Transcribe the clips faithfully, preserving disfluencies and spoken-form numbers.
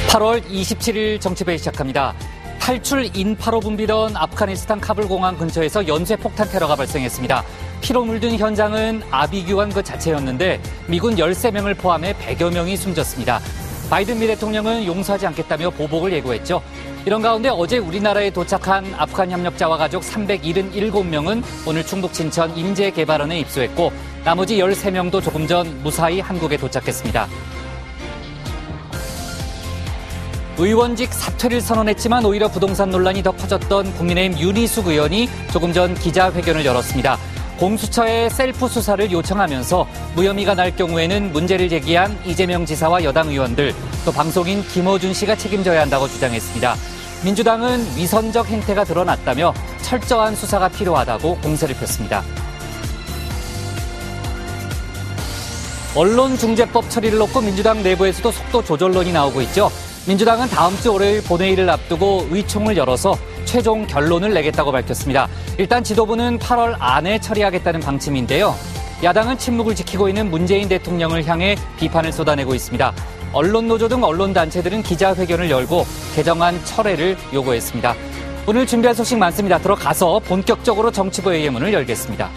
팔월 이십칠일 정치부에 시작합니다. 탈출 인파로 붐비던 아프가니스탄 카불 공항 근처에서 연쇄 폭탄 테러가 발생했습니다. 피로 물든 현장은 아비규환 그 자체였는데 미군 열세 명을 포함해 백여 명이 숨졌습니다. 바이든 미 대통령은 용서하지 않겠다며 보복을 예고했죠. 이런 가운데 어제 우리나라에 도착한 아프간 협력자와 가족 삼백칠십칠 명은 오늘 충북 진천 인재개발원에 입소했고 나머지 열세 명도 조금 전 무사히 한국에 도착했습니다. 의원직 사퇴를 선언했지만 오히려 부동산 논란이 더 커졌던 국민의힘 윤희숙 의원이 조금 전 기자회견을 열었습니다. 공수처에 셀프 수사를 요청하면서 무혐의가 날 경우에는 문제를 제기한 이재명 지사와 여당 의원들, 또 방송인 김어준 씨가 책임져야 한다고 주장했습니다. 민주당은 위선적 행태가 드러났다며 철저한 수사가 필요하다고 공세를 폈습니다. 언론중재법 처리를 놓고 민주당 내부에서도 속도 조절론이 나오고 있죠. 민주당은 다음 주 월요일 본회의를 앞두고 의총을 열어서 최종 결론을 내겠다고 밝혔습니다. 일단 지도부는 팔월 안에 처리하겠다는 방침인데요. 야당은 침묵을 지키고 있는 문재인 대통령을 향해 비판을 쏟아내고 있습니다. 언론노조 등 언론단체들은 기자회견을 열고 개정안 철회를 요구했습니다. 오늘 준비한 소식 많습니다. 들어가서 본격적으로 정치부 회의문을 열겠습니다.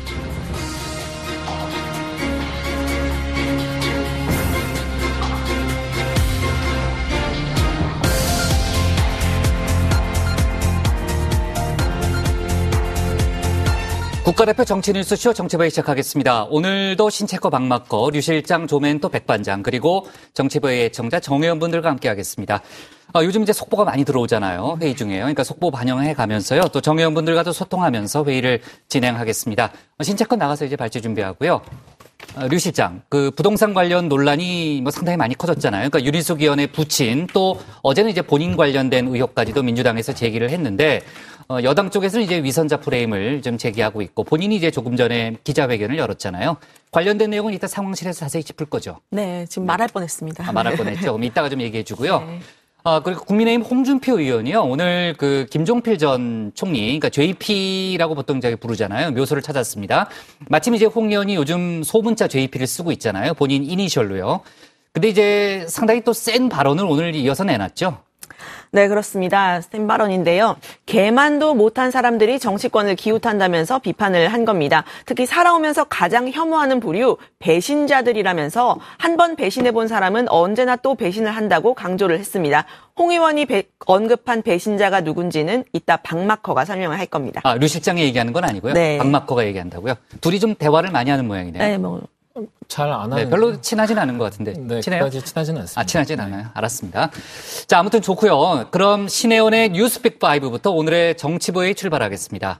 국가대표 정치뉴스쇼 정치부에 시작하겠습니다. 오늘도 신채커 박마커, 류 실장, 조멘토 백반장, 그리고 정치부의 애청자 정의원분들과 함께하겠습니다. 아, 요즘 이제 속보가 많이 들어오잖아요. 회의 중에요. 그러니까 속보 반영해 가면서요. 또 정의원분들과도 소통하면서 회의를 진행하겠습니다. 신채커 나가서 이제 발제 준비하고요. 아, 류 실장, 그 부동산 관련 논란이 뭐 상당히 많이 커졌잖아요. 그러니까 윤희숙 의원의 부친, 또 어제는 이제 본인 관련된 의혹까지도 민주당에서 제기를 했는데, 어, 여당 쪽에서는 이제 위선자 프레임을 좀 제기하고 있고 본인이 이제 조금 전에 기자회견을 열었잖아요. 관련된 내용은 이따 상황실에서 자세히 짚을 거죠. 네, 지금 말할 뻔했습니다. 아, 말할 뻔했죠. 그럼 이따가 좀 얘기해 주고요. 네. 아, 그리고 국민의힘 홍준표 의원이요. 오늘 그 김종필 전 총리, 그러니까 제이피라고 보통 저기 부르잖아요. 묘소를 찾았습니다. 마침 이제 홍 의원이 요즘 소문자 제이피를 쓰고 있잖아요. 본인 이니셜로요. 근데 이제 상당히 또 센 발언을 오늘 이어서 내놨죠. 네, 그렇습니다. 센 발언인데요. 개만도 못한 사람들이 정치권을 기웃한다면서 비판을 한 겁니다. 특히 살아오면서 가장 혐오하는 부류 배신자들이라면서 한 번 배신해본 사람은 언제나 또 배신을 한다고 강조를 했습니다. 홍 의원이 배, 언급한 배신자가 누군지는 이따 박마커가 설명을 할 겁니다. 아, 류 실장이 얘기하는 건 아니고요? 네. 박마커가 얘기한다고요? 둘이 좀 대화를 많이 하는 모양이네요. 네, 뭐. 잘 안 하는. 네, 별로 친하진 않은 것 같은데. 네, 친해요? 친하진 않습니다. 아, 친하진 않아요. 알았습니다. 자, 아무튼 좋고요. 그럼 신혜원의 뉴스픽 파이브부터 오늘의 정치부에 출발하겠습니다.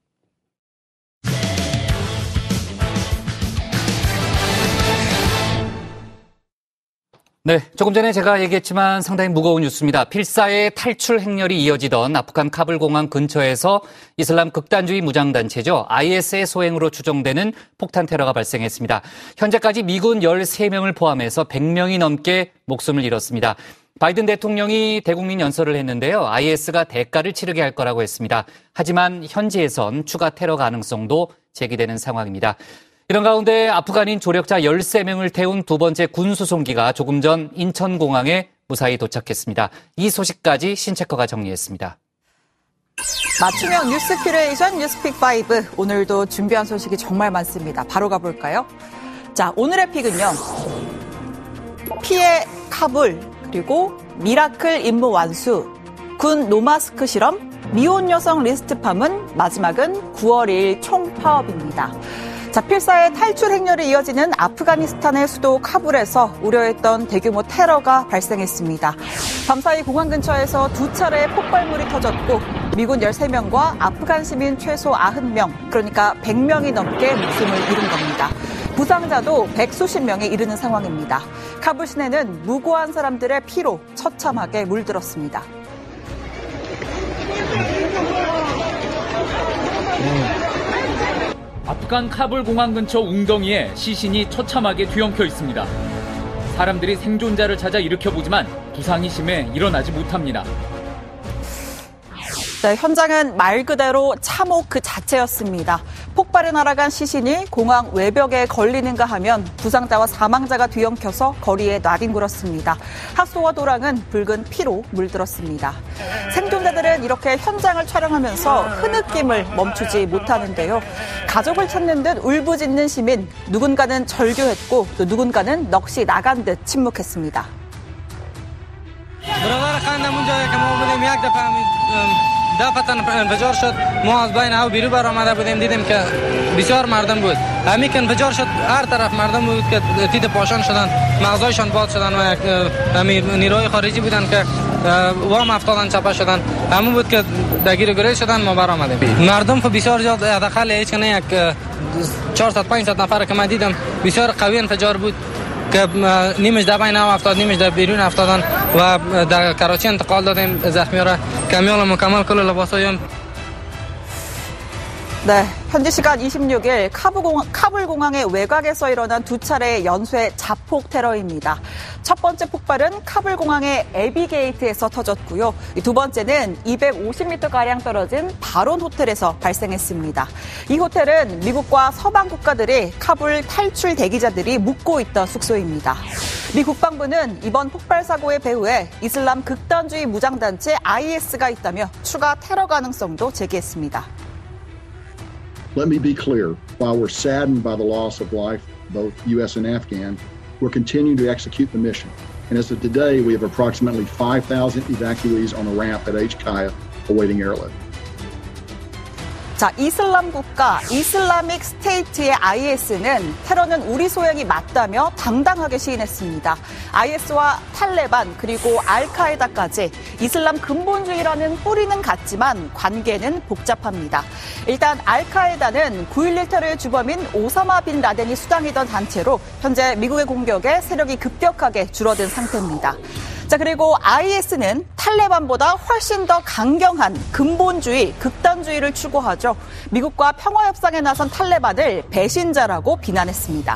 네, 조금 전에 제가 얘기했지만 상당히 무거운 뉴스입니다. 필사의 탈출 행렬이 이어지던 아프간 카불 공항 근처에서 이슬람 극단주의 무장단체죠. 아이에스의 소행으로 추정되는 폭탄 테러가 발생했습니다. 현재까지 미군 열세 명을 포함해서 백 명이 넘게 목숨을 잃었습니다. 바이든 대통령이 대국민 연설을 했는데요. 아이에스가 대가를 치르게 할 거라고 했습니다. 하지만 현지에선 추가 테러 가능성도 제기되는 상황입니다. 이런 가운데 아프간인 조력자 열세 명을 태운 두 번째 군수송기가 조금 전 인천공항에 무사히 도착했습니다. 이 소식까지 신채커가 정리했습니다. 맞춤형 뉴스 큐레이션 뉴스픽 파이브. 오늘도 준비한 소식이 정말 많습니다. 바로 가볼까요? 자, 오늘의 픽은요. 피해 카불, 그리고 미라클 임무 완수, 군 노마스크 실험, 미혼 여성 리스트팜은, 마지막은 구월 이일 총파업입니다. 자, 필사의 탈출 행렬이 이어지는 아프가니스탄의 수도 카불에서 우려했던 대규모 테러가 발생했습니다. 밤사이 공항 근처에서 두 차례 폭발물이 터졌고 미군 열세 명과 아프간 시민 최소 구십 명, 그러니까 백 명이 넘게 목숨을 잃은 겁니다. 부상자도 백수십 명에 이르는 상황입니다. 카불 시내는 무고한 사람들의 피로 처참하게 물들었습니다. 아프간 카불 공항 근처 웅덩이에 시신이 처참하게 뒤엉켜 있습니다. 사람들이 생존자를 찾아 일으켜보지만 부상이 심해 일어나지 못합니다. 네, 현장은 말 그대로 참혹 그 자체였습니다. 폭발에 날아간 시신이 공항 외벽에 걸리는가 하면 부상자와 사망자가 뒤엉켜서 거리에 나뒹굴었습니다. 하수도와 도랑은 붉은 피로 물들었습니다. 생존자들은 이렇게 현장을 촬영하면서 흐느낌을 멈추지 못하는데요. 가족을 찾는 듯 울부짖는 시민, 누군가는 절규했고 또 누군가는 넋이 나간 듯 침묵했습니다. دفعه انفجار شد ما از بین او بیرون برآمده بودیم دیدیم که بسیار مردم بود همین که انفجار شد هر طرف مردم بود که تیت پاشان شدن مغزایشان باد شدن و همین نیروهای خارجی بودن که وام افتادن چپه شدن همون بود که درگیر گریز شدن ما برآمدیم مردم خب بسیار زیاد حداقل هیچ نه یک چهارصد پانصد نفر که من دیدم بسیار قوی انفجار بود که نیمش در بین او افتاد نیمش در بیرون افتادن و در کراچی انتقال دادیم زخمی‌ها را کمیال مکمل کل لباسایم. 네, 현지 시간 이십육 일 카불공항, 카불공항의 외곽에서 일어난 두 차례의 연쇄 자폭 테러입니다. 첫 번째 폭발은 카불공항의 에비게이트에서 터졌고요. 두 번째는 이백오십 미터가량 떨어진 바론 호텔에서 발생했습니다. 이 호텔은 미국과 서방 국가들이 카불 탈출 대기자들이 묵고 있던 숙소입니다. 미 국방부는 이번 폭발 사고의 배후에 이슬람 극단주의 무장단체 아이에스가 있다며 추가 테러 가능성도 제기했습니다. Let me be clear, while we're saddened by the loss of life, both U S and Afghan, we're continuing to execute the mission. And as of today, we have approximately five thousand evacuees on the ramp at H Kaya awaiting airlift. 자, 이슬람 국가, 이슬라믹 스테이트의 아이에스는 테러는 우리 소행이 맞다며 당당하게 시인했습니다. 아이에스와 탈레반 그리고 알카에다까지 이슬람 근본주의라는 뿌리는 같지만 관계는 복잡합니다. 일단 알카에다는 구일일 테러의 주범인 오사마 빈 라덴이 수장이던 단체로 현재 미국의 공격에 세력이 급격하게 줄어든 상태입니다. 자, 그리고 아이에스는 탈레반보다 훨씬 더 강경한 근본주의, 극단주의를 추구하죠. 미국과 평화협상에 나선 탈레반을 배신자라고 비난했습니다.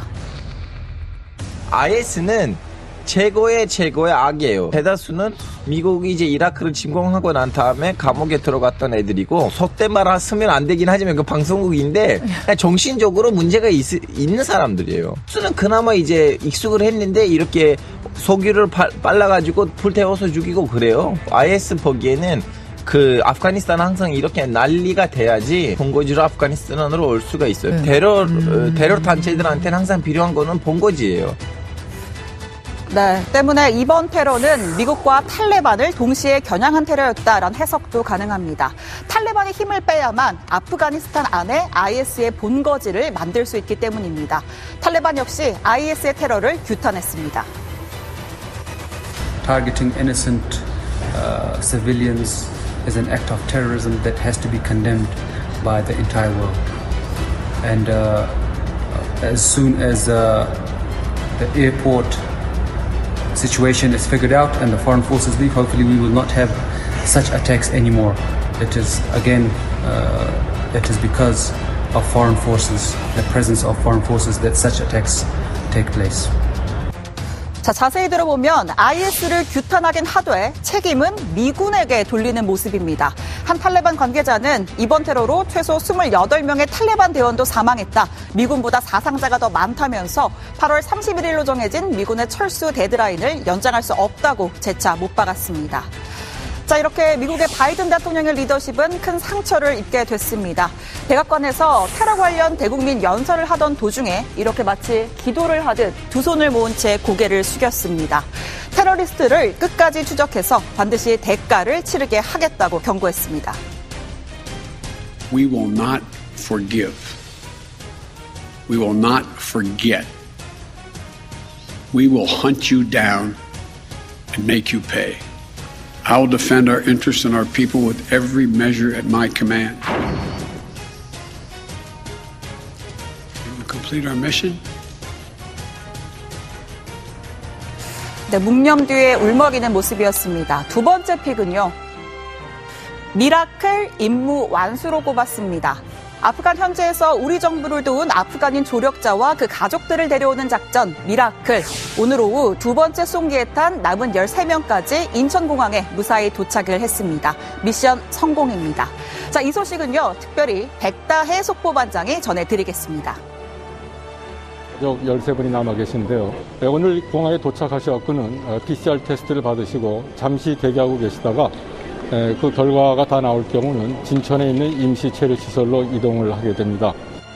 아이에스는 최고의 최고의 악이에요. 대다수는 미국이 이제 이라크를 침공하고 난 다음에 감옥에 들어갔던 애들이고 속된 말 쓰면 안 되긴 하지만 그 방송국인데 정신적으로 문제가 있, 있는 사람들이에요. 수는 그나마 이제 익숙을 했는데 이렇게 석유를 빨라가지고 불태워서 죽이고 그래요. 아이에스 보기에는 그 아프가니스탄은 항상 이렇게 난리가 돼야지 본거지로 아프가니스탄으로 올 수가 있어요. 네. 테러 음. 테러 단체들한테는 항상 필요한 거는 본거지예요. 네, 때문에 이번 테러는 미국과 탈레반을 동시에 겨냥한 테러였다라는 해석도 가능합니다. 탈레반이 힘을 빼야만 아프가니스탄 안에 아이에스의 본거지를 만들 수 있기 때문입니다. 탈레반 역시 아이에스의 테러를 규탄했습니다. Targeting innocent uh, civilians is an act of terrorism that has to be condemned by the entire world. And uh, as soon as uh, the airport situation is figured out and the foreign forces leave, hopefully we will not have such attacks anymore. It is, again, uh, it is because of foreign forces, the presence of foreign forces, that such attacks take place. 자, 자세히 들어보면 아이에스를 규탄하긴 하되 책임은 미군에게 돌리는 모습입니다. 한 탈레반 관계자는 이번 테러로 최소 이십팔 명의 탈레반 대원도 사망했다. 미군보다 사상자가 더 많다면서 팔월 삼십일일로 정해진 미군의 철수 데드라인을 연장할 수 없다고 재차 못 박았습니다. 자, 이렇게 미국의 바이든 대통령의 리더십은 큰 상처를 입게 됐습니다. 백악관에서 테러 관련 대국민 연설을 하던 도중에 이렇게 마치 기도를 하듯 두 손을 모은 채 고개를 숙였습니다. 테러리스트를 끝까지 추적해서 반드시 대가를 치르게 하겠다고 경고했습니다. We will not forgive. We will not forget. We will hunt you down and make you pay. I will defend our interests and our people with every measure at my command. We will complete our mission. 네, 묵념 뒤에 울먹이는 모습이었습니다. 두 번째 픽은요. 미라클 임무 완수로 꼽았습니다. 아프간 현지에서 우리 정부를 도운 아프간인 조력자와 그 가족들을 데려오는 작전 미라클. 오늘 오후 두 번째 송기에 탄 남은 열세 명까지 인천공항에 무사히 도착을 했습니다. 미션 성공입니다. 자, 이 소식은요, 특별히 백다혜 속보반장이 전해드리겠습니다. 열세 분이 남아 계신데요. 오늘 공항에 도착하셔서는 피씨알 테스트를 받으시고 잠시 대기하고 계시다가 그 결과가 다 나올 경우는 진천에 있는 임시 체류시설로 이동을 하게 됩니다.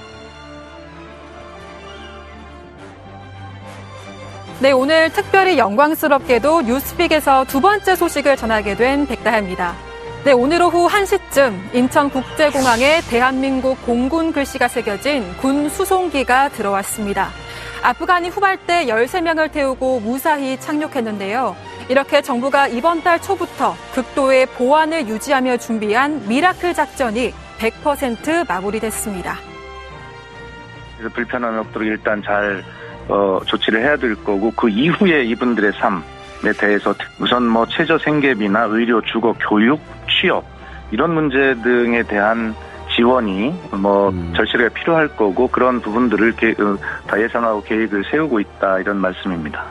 네, 오늘 특별히 영광스럽게도 뉴스픽에서 두 번째 소식을 전하게 된 백다혜입니다. 네, 오늘 오후 한 시쯤 인천국제공항에 대한민국 공군 글씨가 새겨진 군 수송기가 들어왔습니다. 아프간이 후발대 열세 명을 태우고 무사히 착륙했는데요. 이렇게 정부가 이번 달 초부터 극도의 보안을 유지하며 준비한 미라클 작전이 백 퍼센트 마무리됐습니다. 그래서 불편함이 없도록 일단 잘 어, 조치를 해야 될 거고, 그 이후에 이분들의 삶에 대해서 우선 뭐 최저 생계비나 의료, 주거, 교육, 취업 이런 문제 등에 대한 지원이 뭐 음. 절실하게 필요할 거고, 그런 부분들을 게, 어, 다 예상하고 계획을 세우고 있다, 이런 말씀입니다.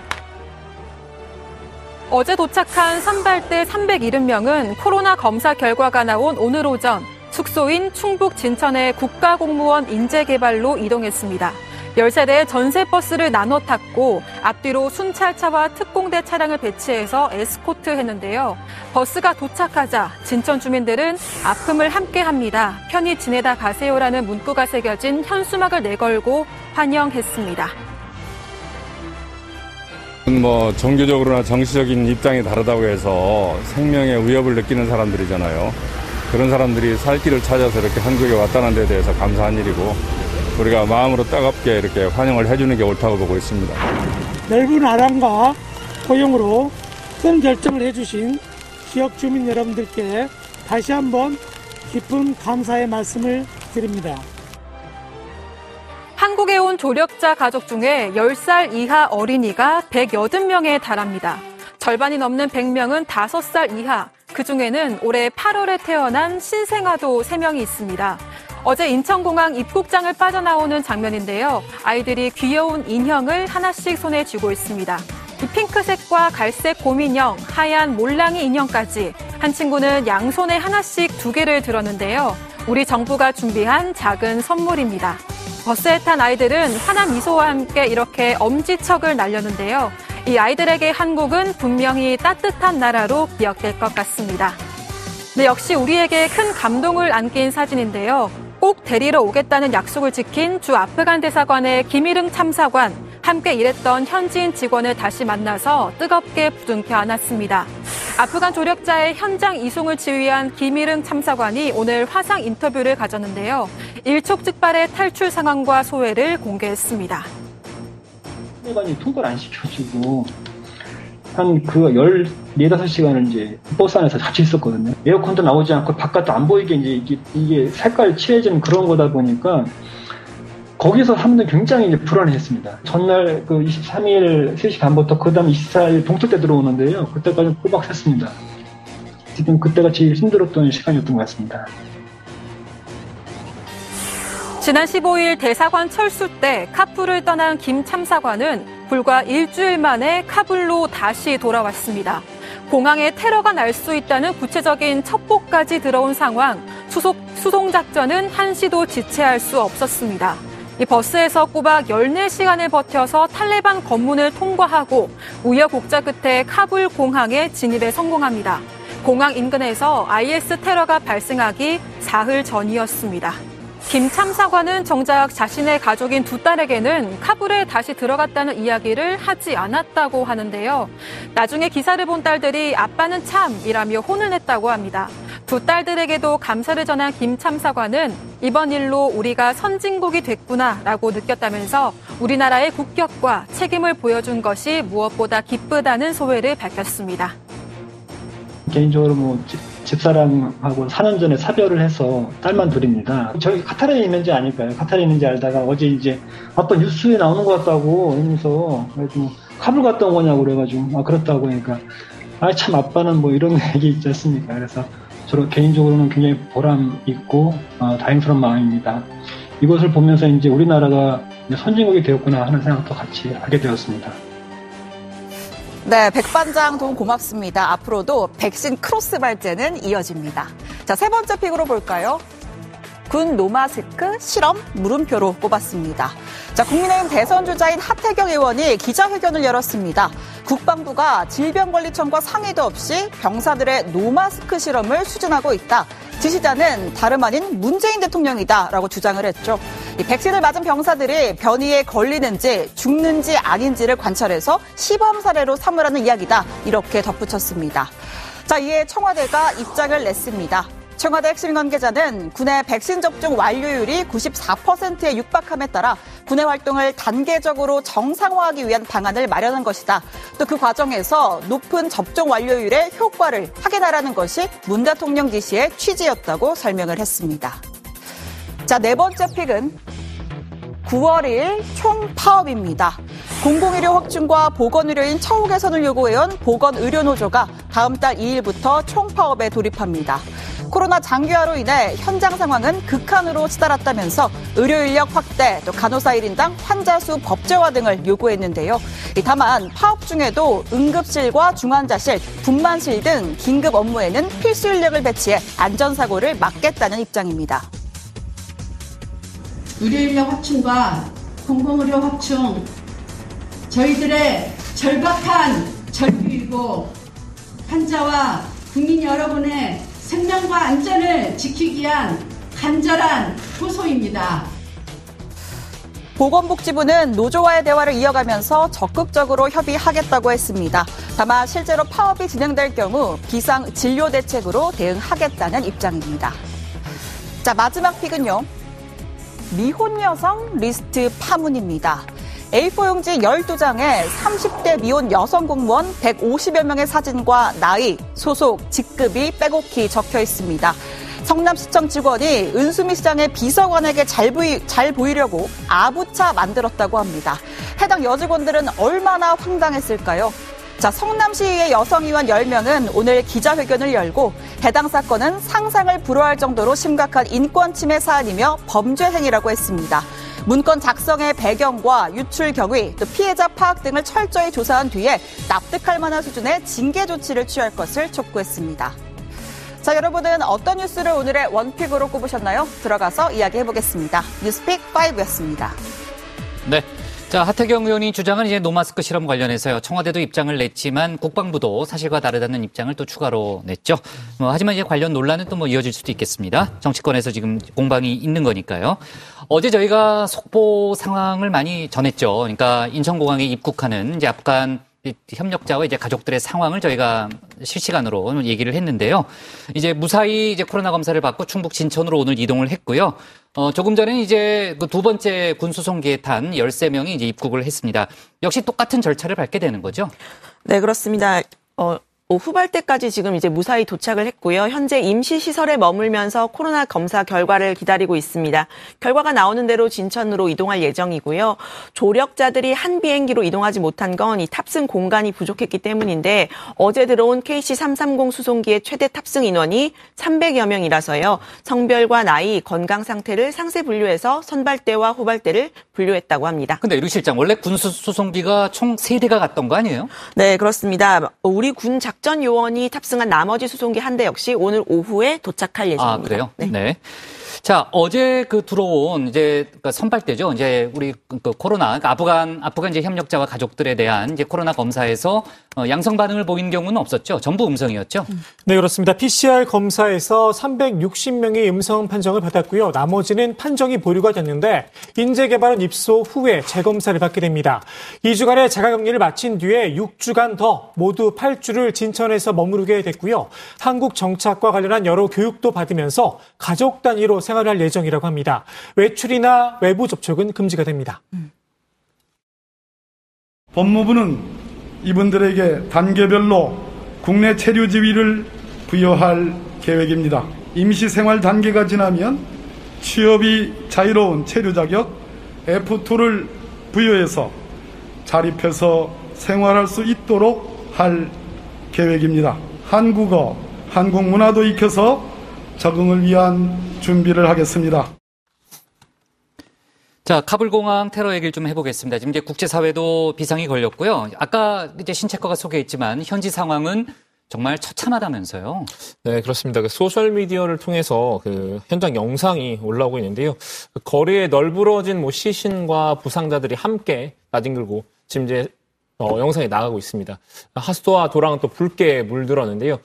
어제 도착한 선발대 삼백칠십 명은 코로나 검사 결과가 나온 오늘 오전 숙소인 충북 진천의 국가공무원 인재개발로 이동했습니다. 열세 대의 전세버스를 나눠 탔고 앞뒤로 순찰차와 특공대 차량을 배치해서 에스코트했는데요. 버스가 도착하자 진천 주민들은 아픔을 함께합니다. 편히 지내다 가세요라는 문구가 새겨진 현수막을 내걸고 환영했습니다. 뭐 종교적으로나 정치적인 입장이 다르다고 해서 생명의 위협을 느끼는 사람들이잖아요. 그런 사람들이 살 길을 찾아서 이렇게 한국에 왔다는 데 대해서 감사한 일이고, 우리가 마음으로 따갑게 이렇게 환영을 해주는 게 옳다고 보고 있습니다. 넓은 아랑과 포용으로 큰 결정을 해주신 지역 주민 여러분들께 다시 한번 깊은 감사의 말씀을 드립니다. 한국에 온 조력자 가족 중에 열 살 이하 어린이가 백팔 명에 달합니다. 절반이 넘는 백 명은 다섯 살 이하, 그중에는 올해 팔월에 태어난 신생아도 세 명이 있습니다. 어제 인천공항 입국장을 빠져나오는 장면인데요. 아이들이 귀여운 인형을 하나씩 손에 쥐고 있습니다. 이 핑크색과 갈색 곰인형, 하얀 몰랑이 인형까지 한 친구는 양손에 하나씩 두 개를 들었는데요. 우리 정부가 준비한 작은 선물입니다. 버스에 탄 아이들은 환한 미소와 함께 이렇게 엄지척을 날렸는데요. 이 아이들에게 한국은 분명히 따뜻한 나라로 기억될 것 같습니다. 네, 역시 우리에게 큰 감동을 안긴 사진인데요. 꼭 데리러 오겠다는 약속을 지킨 주 아프간 대사관의 김일흥 참사관, 함께 일했던 현지인 직원을 다시 만나서 뜨겁게 부둥켜 안았습니다. 아프간 조력자의 현장 이송을 지휘한 김일흥 참사관이 오늘 화상 인터뷰를 가졌는데요. 일촉즉발의 탈출 상황과 소회를 공개했습니다. 상대방이 통과를 안 시켜주고 한 그 열네 시간을 이제 버스 안에서 같이 있었거든요. 에어컨도 나오지 않고 바깥도 안 보이게 이제 이게, 이게 색깔 칠해지는 그런 거다 보니까 거기서 사람들이 굉장히 이제 불안했습니다. 전날 그 이십삼 일 세 시 반부터 그 다음 이십사 일 동틀 때 들어오는데요. 그때까지 꼬박 샜습니다. 지금 그때가 제일 힘들었던 시간이었던 것 같습니다. 지난 십오 일 대사관 철수 때 카풀을 떠난 김 참사관은 불과 일주일 만에 카불로 다시 돌아왔습니다. 공항에 테러가 날 수 있다는 구체적인 첩보까지 들어온 상황, 수속, 수송작전은 한시도 지체할 수 없었습니다. 이 버스에서 꼬박 열네 시간을 버텨서 탈레반 검문을 통과하고 우여곡절 끝에 카불 공항에 진입에 성공합니다. 공항 인근에서 아이에스 테러가 발생하기 사흘 전이었습니다. 김 참사관은 정작 자신의 가족인 두 딸에게는 카불에 다시 들어갔다는 이야기를 하지 않았다고 하는데요. 나중에 기사를 본 딸들이 아빠는 참이라며 혼을 냈다고 합니다. 두 딸들에게도 감사를 전한 김 참사관은 이번 일로 우리가 선진국이 됐구나라고 느꼈다면서 우리나라의 국격과 책임을 보여준 것이 무엇보다 기쁘다는 소회를 밝혔습니다. 개인적으로 뭐 집사람하고 사 년 전에 사별을 해서 딸만 둘입니다. 저희 카타르에 있는지 아닐까요? 카타르에 있는지 알다가 어제 이제 아빠 뉴스에 나오는 것 같다고 이러면서 카불 갔다 온 거냐고 그래가지고 아 그렇다고 하니까 아 참 아빠는 뭐 이런 얘기 있지 않습니까? 그래서 저로 개인적으로는 굉장히 보람 있고 어, 다행스러운 마음입니다. 이것을 보면서 이제 우리나라가 선진국이 되었구나 하는 생각도 같이 하게 되었습니다. 네, 백반장 도움 고맙습니다. 앞으로도 백신 크로스 발제는 이어집니다. 자, 자, 세 번째 픽으로 볼까요? 군 노마스크 실험 물음표로 꼽았습니다. 자, 국민의힘 대선 주자인 하태경 의원이 기자회견을 열었습니다. 국방부가 질병관리청과 상의도 없이 병사들의 노마스크 실험을 추진하고 있다. 지시자는 다름 아닌 문재인 대통령이다라고 주장을 했죠. 이 백신을 맞은 병사들이 변이에 걸리는지 죽는지 아닌지를 관찰해서 시범 사례로 삼으라는 이야기다. 이렇게 덧붙였습니다. 자, 이에 청와대가 입장을 냈습니다. 청와대 핵심 관계자는 군의 백신 접종 완료율이 구십사 퍼센트에 육박함에 따라 군의 활동을 단계적으로 정상화하기 위한 방안을 마련한 것이다. 또 그 과정에서 높은 접종 완료율의 효과를 확인하라는 것이 문 대통령 지시의 취지였다고 설명을 했습니다. 자, 네 번째 픽은 구월 이일 총파업입니다. 공공의료 확충과 보건의료인 처우 개선을 요구해온 보건의료노조가 다음 달 이일부터 총파업에 돌입합니다. 코로나 장기화로 인해 현장 상황은 극한으로 치달았다면서 의료인력 확대, 또 간호사 일 인당 환자 수 법제화 등을 요구했는데요. 다만 파업 중에도 응급실과 중환자실, 분만실 등 긴급 업무에는 필수 인력을 배치해 안전사고를 막겠다는 입장입니다. 의료인력 확충과 공공의료 확충, 저희들의 절박한 절규이고 환자와 국민 여러분의 생명과 안전을 지키기 위한 간절한 호소입니다. 보건복지부는 노조와의 대화를 이어가면서 적극적으로 협의하겠다고 했습니다. 다만 실제로 파업이 진행될 경우 비상 진료 대책으로 대응하겠다는 입장입니다. 자, 마지막 픽은요. 미혼 여성 리스트 파문입니다. 에이포 용지 열두 장에 삼십 대 미혼 여성 공무원 백오십여 명의 사진과 나이, 소속, 직급이 빼곡히 적혀 있습니다. 성남시청 직원이 은수미 시장의 비서관에게 잘, 보이, 잘 보이려고 아부차 만들었다고 합니다. 해당 여직원들은 얼마나 황당했을까요? 자, 성남시의 여성의원 열 명은 오늘 기자회견을 열고 해당 사건은 상상을 불허할 정도로 심각한 인권 침해 사안이며 범죄 행위라고 했습니다. 문건 작성의 배경과 유출 경위, 또 피해자 파악 등을 철저히 조사한 뒤에 납득할 만한 수준의 징계 조치를 취할 것을 촉구했습니다. 자, 여러분은 어떤 뉴스를 오늘의 원픽으로 꼽으셨나요? 들어가서 이야기해보겠습니다. 뉴스픽 오였습니다. 네. 자, 하태경 의원이 주장한 이제 노마스크 실험 관련해서요. 청와대도 입장을 냈지만 국방부도 사실과 다르다는 입장을 또 추가로 냈죠. 뭐, 하지만 이제 관련 논란은 또 뭐 이어질 수도 있겠습니다. 정치권에서 지금 공방이 있는 거니까요. 어제 저희가 속보 상황을 많이 전했죠. 그러니까 인천공항에 입국하는 이제 아프간 협력자와 이제 가족들의 상황을 저희가 실시간으로 얘기를 했는데요. 이제 무사히 이제 코로나 검사를 받고 충북 진천으로 오늘 이동을 했고요. 어, 조금 전에 이제 그 두 번째 군수송기에 탄 열세 명이 이제 입국을 했습니다. 역시 똑같은 절차를 밟게 되는 거죠? 네, 그렇습니다. 어, 후발대까지 지금 이제 무사히 도착을 했고요. 현재 임시시설에 머물면서 코로나 검사 결과를 기다리고 있습니다. 결과가 나오는 대로 진천으로 이동할 예정이고요. 조력자들이 한 비행기로 이동하지 못한 건 이 탑승 공간이 부족했기 때문인데 어제 들어온 케이씨 삼백삼십 수송기의 최대 탑승 인원이 삼백여 명이라서요. 성별과 나이, 건강 상태를 상세 분류해서 선발대와 후발대를 분류했다고 합니다. 근데 류 실장, 원래 군수 수송기가 총 세 대가 갔던 거 아니에요? 네, 그렇습니다. 우리 군 작 작전 요원이 탑승한 나머지 수송기 한 대 역시 오늘 오후에 도착할 예정입니다. 아, 그래요? 네. 네. 자, 어제 그 들어온 이제 그 선발대죠. 이제 우리 그 코로나, 그러니까 아프간, 아프간 이제 협력자와 가족들에 대한 이제 코로나 검사에서 어, 양성 반응을 보인 경우는 없었죠. 전부 음성이었죠. 네, 그렇습니다. 피씨알 검사에서 삼백육십 명이 음성 판정을 받았고요. 나머지는 판정이 보류가 됐는데 인재개발원 입소 후에 재검사를 받게 됩니다. 이 주간의 자가격리를 마친 뒤에 육 주간 더 모두 팔 주를 진천에서 머무르게 됐고요. 한국 정착과 관련한 여러 교육도 받으면서 가족 단위로 생활할 예정이라고 합니다. 외출이나 외부 접촉은 금지가 됩니다. 음. 법무부는 이분들에게 단계별로 국내 체류 지위를 부여할 계획입니다. 임시생활 단계가 지나면 취업이 자유로운 체류 자격 에프 투를 부여해서 자립해서 생활할 수 있도록 할 계획입니다. 한국어, 한국 문화도 익혀서 적응을 위한 준비를 하겠습니다. 자, 카불공항 테러 얘기를 좀 해보겠습니다. 지금 이제 국제사회도 비상이 걸렸고요. 아까 이제 신채커가 소개했지만 현지 상황은 정말 처참하다면서요. 네, 그렇습니다. 그 소셜미디어를 통해서 그 현장 영상이 올라오고 있는데요. 그 거리에 널브러진 뭐 시신과 부상자들이 함께 나뒹굴고 지금 이제 어, 영상이 나가고 있습니다. 하수도와 도랑은 또 붉게 물들었는데요.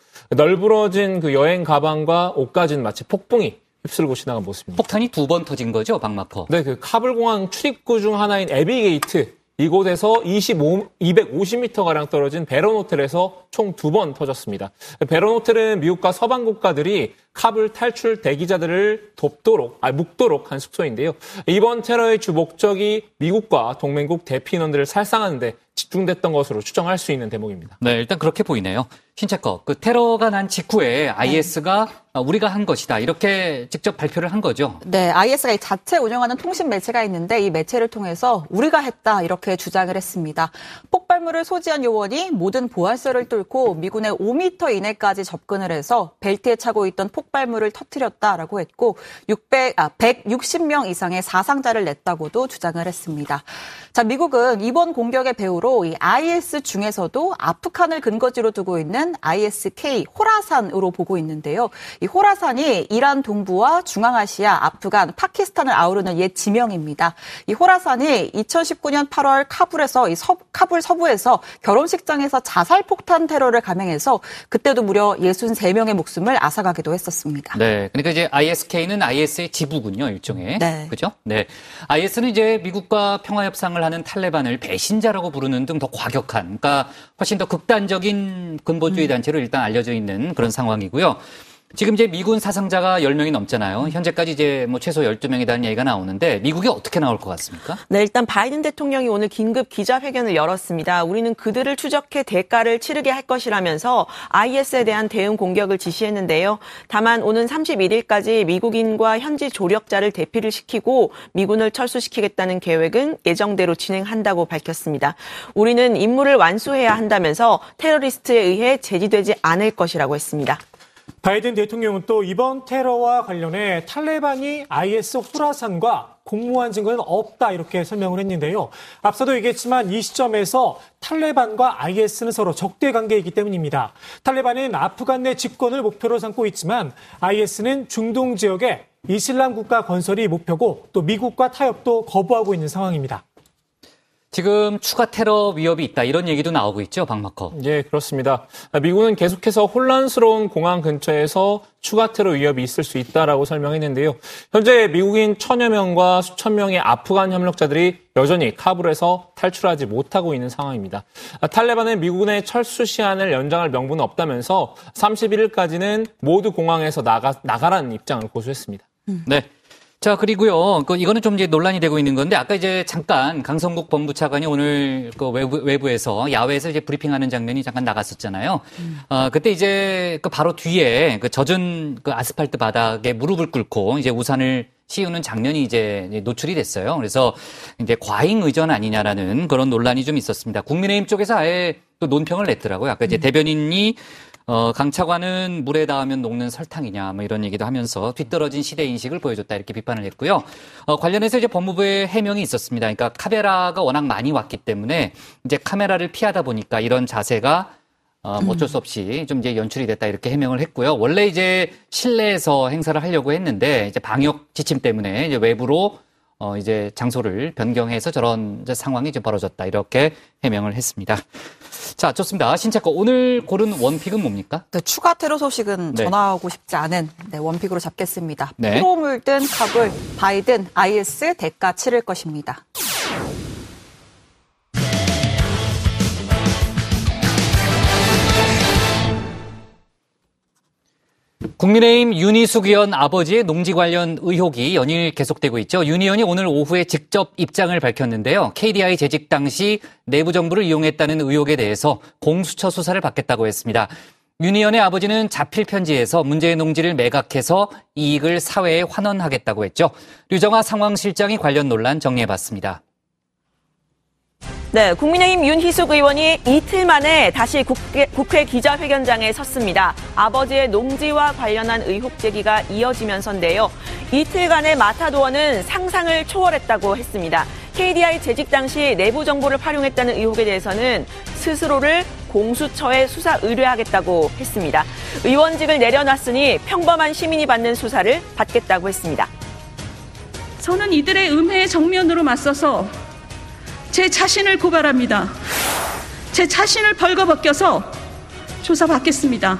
널브러진 그 여행 가방과 옷까지는 마치 폭풍이 휩쓸고 지나간 모습입니다. 폭탄이 두 번 터진 거죠, 박마커? 네, 그 카불 공항 출입구 중 하나인 에비게이트. 이곳에서 이십오, 이백오십 미터가량 떨어진 베런 호텔에서 총 두 번 터졌습니다. 베런 호텔은 미국과 서방 국가들이 카불 탈출 대기자들을 돕도록, 아, 묵도록 한 숙소인데요. 이번 테러의 주 목적이 미국과 동맹국 대피인원들을 살상하는 데 집중됐던 것으로 추정할 수 있는 대목입니다. 네, 일단 그렇게 보이네요. 신채거, 그 테러가 난 직후에 아이에스가 네. 우리가 한 것이다. 이렇게 직접 발표를 한 거죠. 네, 아이에스가 자체 운영하는 통신 매체가 있는데 이 매체를 통해서 우리가 했다 이렇게 주장을 했습니다. 폭발물을 소지한 요원이 모든 보안셀을 뚫고 미군의 오 미터 이내까지 접근을 해서 벨트에 차고 있던 폭발물을 터뜨렸다라고 했고 육백, 아, 백육십 명 이상의 사상자를 냈다고도 주장을 했습니다. 자, 미국은 이번 공격의 배후로 이 아이에스 중에서도 아프간을 근거지로 두고 있는 아이에스케이 호라산으로 보고 있는데요. 이 호라산이 이란 동부와 중앙아시아, 아프간, 파키스탄을 아우르는 옛 지명입니다. 이 호라산이 이천십구 년 팔월 카불에서 이 서, 카불 서부에서 결혼식장에서 자살 폭탄 테러를 감행해서 그때도 무려 육십삼 명의 목숨을 앗아가기도 했었습니다. 네, 그러니까 이제 아이에스케이는 아이에스의 지부군요, 일종의. 네. 그죠? 네. 아이에스는 이제 미국과 평화 협상을 하는 탈레반을 배신자라고 부르는 등 더 과격한, 그러니까 훨씬 더 극단적인 근본주의 단체로 일단 알려져 있는 그런 상황이고요. 지금 이제 미군 사상자가 열 명이 넘잖아요. 현재까지 이제 뭐 최소 열두 명이라는 얘기가 나오는데 미국이 어떻게 나올 것 같습니까? 네, 일단 바이든 대통령이 오늘 긴급 기자회견을 열었습니다. 우리는 그들을 추적해 대가를 치르게 할 것이라면서 아이에스에 대한 대응 공격을 지시했는데요. 다만 오는 삼십일 일까지 미국인과 현지 조력자를 대피를 시키고 미군을 철수시키겠다는 계획은 예정대로 진행한다고 밝혔습니다. 우리는 임무를 완수해야 한다면서 테러리스트에 의해 제지되지 않을 것이라고 했습니다. 바이든 대통령은 또 이번 테러와 관련해 탈레반이 아이에스 호라산과 공모한 증거는 없다 이렇게 설명을 했는데요. 앞서도 얘기했지만 이 시점에서 탈레반과 아이에스는 서로 적대 관계이기 때문입니다. 탈레반은 아프간 내 집권을 목표로 삼고 있지만 아이에스는 중동 지역에 이슬람 국가 건설이 목표고 또 미국과 타협도 거부하고 있는 상황입니다. 지금 추가 테러 위협이 있다 이런 얘기도 나오고 있죠, 박마커. 예, 그렇습니다. 미국은 계속해서 혼란스러운 공항 근처에서 추가 테러 위협이 있을 수 있다라고 설명했는데요. 현재 미국인 천여 명과 수천 명의 아프간 협력자들이 여전히 카불에서 탈출하지 못하고 있는 상황입니다. 탈레반은 미군의 철수 시한을 연장할 명분은 없다면서 삼십일 일까지는 모두 공항에서 나가, 나가라는 입장을 고수했습니다. 음. 네. 자, 그리고요, 그, 이거는 좀 이제 논란이 되고 있는 건데, 아까 이제 잠깐 강성국 법무차관이 오늘 그 외부, 외부에서, 야외에서 이제 브리핑하는 장면이 잠깐 나갔었잖아요. 음. 어, 그때 이제 그 바로 뒤에 그 젖은 그 아스팔트 바닥에 무릎을 꿇고 이제 우산을 씌우는 장면이 이제 노출이 됐어요. 그래서 이제 과잉 의전 아니냐라는 그런 논란이 좀 있었습니다. 국민의힘 쪽에서 아예 또 논평을 냈더라고요. 아까 이제 음. 대변인이 어, 강 차관은 물에 닿으면 녹는 설탕이냐, 뭐 이런 얘기도 하면서 뒤떨어진 시대 인식을 보여줬다 이렇게 비판을 했고요. 어, 관련해서 이제 법무부의 해명이 있었습니다. 그러니까 카메라가 워낙 많이 왔기 때문에 이제 카메라를 피하다 보니까 이런 자세가 어, 어쩔 수 없이 좀 이제 연출이 됐다 이렇게 해명을 했고요. 원래 이제 실내에서 행사를 하려고 했는데 이제 방역 지침 때문에 이제 외부로 어, 이제 장소를 변경해서 저런 이제 상황이 이제 벌어졌다 이렇게 해명을 했습니다. 자, 좋습니다. 신채거 오늘 고른 원픽은 뭡니까? 네, 추가 테러 소식은 네. 전하고 싶지 않은 네, 원픽으로 잡겠습니다. 네. 피로 물든 카불, 바이든, 아이에스 대가 치를 것입니다. 국민의힘 윤희숙 의원 아버지의 농지 관련 의혹이 연일 계속되고 있죠. 윤 의원이 오늘 오후에 직접 입장을 밝혔는데요. 케이디아이 재직 당시 내부 정보를 이용했다는 의혹에 대해서 공수처 수사를 받겠다고 했습니다. 윤 의원의 아버지는 자필 편지에서 문제의 농지를 매각해서 이익을 사회에 환원하겠다고 했죠. 류정아 상황실장이 관련 논란 정리해봤습니다. 네, 국민의힘 윤희숙 의원이 이틀 만에 다시 국회, 국회 기자회견장에 섰습니다. 아버지의 농지와 관련한 의혹 제기가 이어지면서인데요. 이틀간의 마타도어는 상상을 초월했다고 했습니다. 케이디아이 재직 당시 내부 정보를 활용했다는 의혹에 대해서는 스스로를 공수처에 수사 의뢰하겠다고 했습니다. 의원직을 내려놨으니 평범한 시민이 받는 수사를 받겠다고 했습니다. 저는 이들의 음해에 정면으로 맞서서 제 자신을 고발합니다. 제 자신을 벌거벗겨서 조사받겠습니다.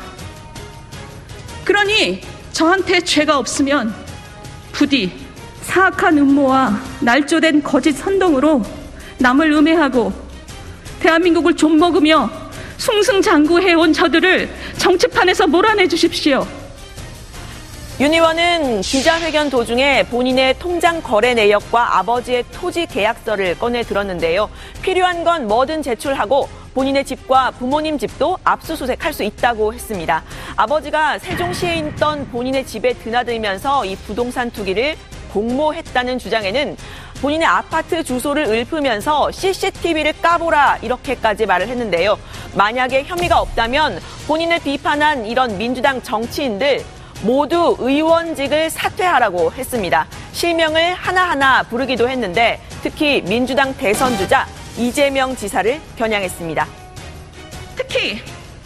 그러니 저한테 죄가 없으면 부디 사악한 음모와 날조된 거짓 선동으로 남을 음해하고 대한민국을 좀먹으며 숭승장구해온 저들을 정치판에서 몰아내 주십시오. 윤 의원은 기자회견 도중에 본인의 통장 거래 내역과 아버지의 토지 계약서를 꺼내 들었는데요. 필요한 건 뭐든 제출하고 본인의 집과 부모님 집도 압수수색할 수 있다고 했습니다. 아버지가 세종시에 있던 본인의 집에 드나들면서 이 부동산 투기를 공모했다는 주장에는 본인의 아파트 주소를 읊으면서 씨씨티비를 까보라 이렇게까지 말을 했는데요. 만약에 혐의가 없다면 본인을 비판한 이런 민주당 정치인들 모두 의원직을 사퇴하라고 했습니다. 실명을 하나하나 부르기도 했는데 특히 민주당 대선 주자 이재명 지사를 겨냥했습니다. 특히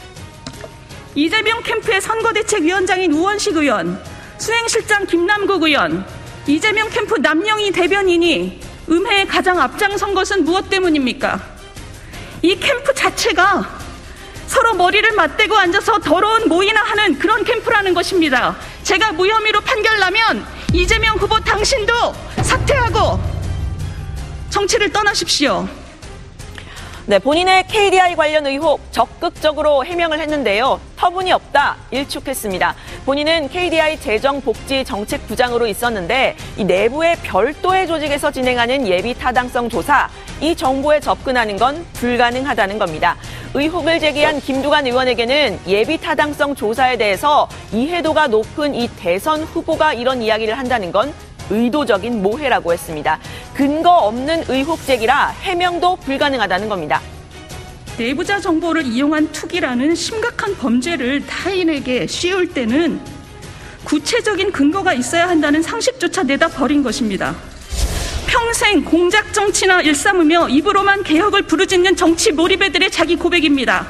이재명 캠프의 선거대책위원장인 우원식 의원, 수행실장 김남국 의원, 이재명 캠프 남영희 대변인이 음해에 가장 앞장선 것은 무엇 때문입니까? 이 캠프 자체가 서로 머리를 맞대고 앉아서 더러운 모이나 하는 그런 캠프라는 것입니다. 제가 무혐의로 판결나면 이재명 후보 당신도 사퇴하고 정치를 떠나십시오. 네, 본인의 케이디아이 관련 의혹 적극적으로 해명을 했는데요. 터무니없다 일축했습니다. 본인은 케이디아이 재정복지정책부장으로 있었는데 이 내부의 별도의 조직에서 진행하는 예비 타당성 조사, 이 정보에 접근하는 건 불가능하다는 겁니다. 의혹을 제기한 김두관 의원에게는 예비 타당성 조사에 대해서 이해도가 높은 이 대선 후보가 이런 이야기를 한다는 건 의도적인 모해라고 했습니다. 근거 없는 의혹 제기라 해명도 불가능하다는 겁니다. 내부자 정보를 이용한 투기라는 심각한 범죄를 타인에게 씌울 때는 구체적인 근거가 있어야 한다는 상식조차 내다 버린 것입니다. 평생 공작 정치나 일삼으며 입으로만 개혁을 부르짖는 정치 몰입애들의 자기 고백입니다.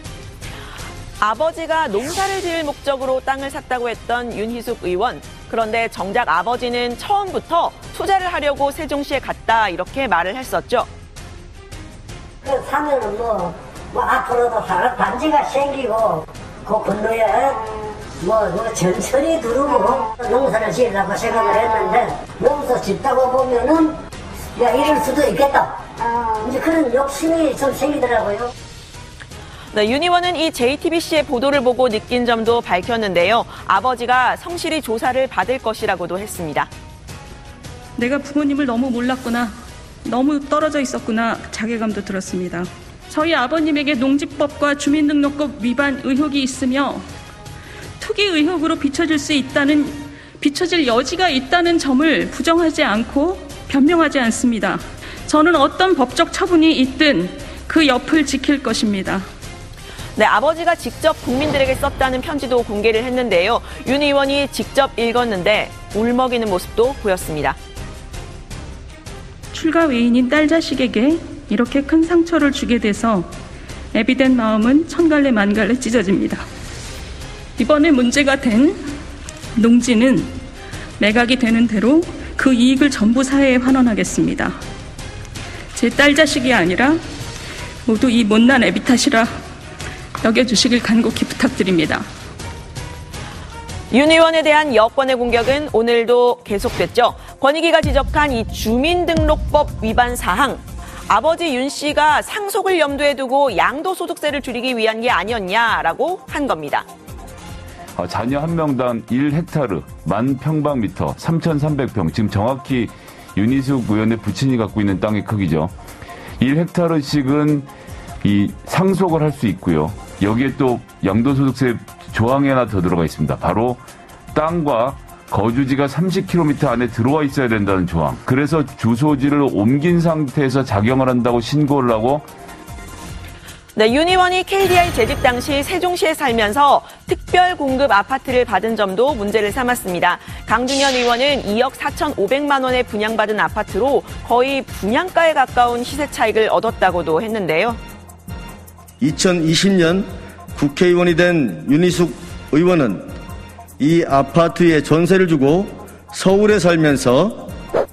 아버지가 농사를 지을 목적으로 땅을 샀다고 했던 윤희숙 의원. 그런데 정작 아버지는 처음부터 투자를 하려고 세종시에 갔다 이렇게 말을 했었죠. 사면은 뭐, 뭐 앞으로도 사람 단지가 생기고 그 건너에 뭐, 뭐 전철이 두르고 농사를 지으려고 생각을 했는데 농사 짓다가 보면은 야 이럴 수도 있겠다. 이제 그런 욕심이 좀 생기더라고요. 네, 윤 의원은 이 제이티비씨의 보도를 보고 느낀 점도 밝혔는데요. 아버지가 성실히 조사를 받을 것이라고도 했습니다. 내가 부모님을 너무 몰랐구나. 너무 떨어져 있었구나. 자괴감도 들었습니다. 저희 아버님에게 농지법과 주민등록법 위반 의혹이 있으며 투기 의혹으로 비춰질 수 있다는, 비춰질 여지가 있다는 점을 부정하지 않고 변명하지 않습니다. 저는 어떤 법적 처분이 있든 그 옆을 지킬 것입니다. 네, 아버지가 직접 국민들에게 썼다는 편지도 공개를 했는데요. 윤 의원이 직접 읽었는데 울먹이는 모습도 보였습니다. 출가 외인인 딸 자식에게 이렇게 큰 상처를 주게 돼서 애비된 마음은 천갈래 만갈래 찢어집니다. 이번에 문제가 된 농지는 매각이 되는 대로 그 이익을 전부 사회에 환원하겠습니다. 제 딸 자식이 아니라 모두 이 못난 애비 탓이라 여겨주시길 간곡히 부탁드립니다. 윤 의원에 대한 여권의 공격은 오늘도 계속됐죠. 권익위가 지적한 이 주민등록법 위반 사항. 아버지 윤 씨가 상속을 염두에 두고 양도소득세를 줄이기 위한 게 아니었냐라고 한 겁니다. 자녀 한 명당 일 헥타르, 만 평방미터, 삼천삼백 평, 지금 정확히 윤희숙 의원의 부친이 갖고 있는 땅의 크기죠. 일 헥타르씩은 이 상속을 할 수 있고요. 여기에 또 양도소득세 조항이 하나 더 들어가 있습니다. 바로 땅과 거주지가 삼십 킬로미터 안에 들어와 있어야 된다는 조항. 그래서 주소지를 옮긴 상태에서 작용을 한다고 신고를 하고. 네, 윤 의원이 케이디아이 재직 당시 세종시에 살면서 특별 공급 아파트를 받은 점도 문제를 삼았습니다. 강준현 의원은 이억 사천오백만 원에 분양받은 아파트로 거의 분양가에 가까운 시세 차익을 얻었다고도 했는데요. 이천이십 년 국회의원이 된 윤희숙 의원은 이 아파트에 전세를 주고 서울에 살면서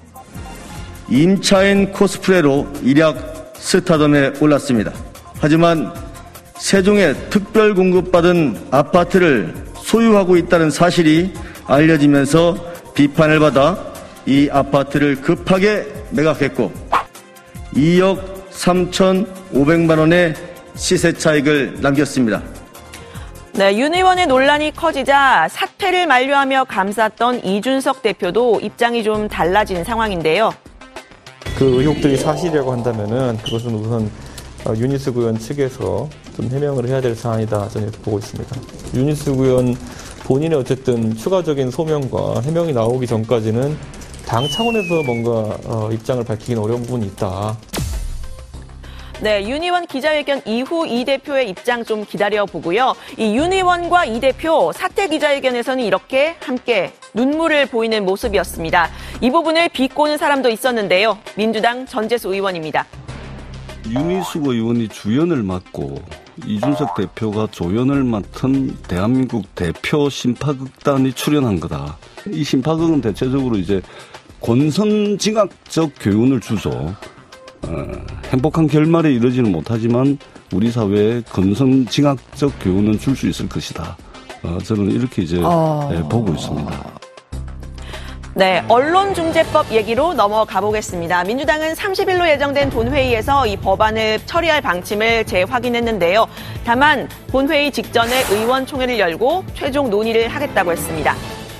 임차인 코스프레로 일약 스타덤에 올랐습니다. 하지만 세종에 특별 공급받은 아파트를 소유하고 있다는 사실이 알려지면서 비판을 받아 이 아파트를 급하게 매각했고 이억 삼천오백만 원의 시세 차익을 남겼습니다. 네, 윤 의원의 논란이 커지자 사퇴를 만류하며 감쌌던 이준석 대표도 입장이 좀 달라진 상황인데요. 그 의혹들이 사실이라고 한다면은 그것은 우선 윤희숙 의원 측에서 좀 해명을 해야 될 사안이다 저는 보고 있습니다. 윤희숙 의원 본인의 어쨌든 추가적인 소명과 해명이 나오기 전까지는 당 차원에서 뭔가 입장을 밝히기는 어려운 부분이 있다. 네, 윤 의원 기자회견 이후 이 대표의 입장 좀 기다려보고요. 이 윤 의원과 이 대표 사퇴 기자회견에서는 이렇게 함께 눈물을 보이는 모습이었습니다. 이 부분을 비꼬는 사람도 있었는데요. 민주당 전재수 의원입니다. 윤희숙 의원이 주연을 맡고 이준석 대표가 조연을 맡은 대한민국 대표 심파극단이 출연한 거다. 이 심파극은 대체적으로 이제 권선징악적 교훈을 주죠. 어, 행복한 결말에 이르지는 못하지만 우리 사회에 권선징악적 교훈은 줄 수 있을 것이다. 어, 저는 이렇게 이제 어... 네, 보고 있습니다. 네, 언론중재법 얘기로 넘어가 보겠습니다. 민주당은 삼십 일로 예정된 본회의에서 이 법안을 처리할 방침을 재확인했는데요. 다만 본회의 직전에 의원총회를 열고 최종 논의를 하겠다고 했습니다.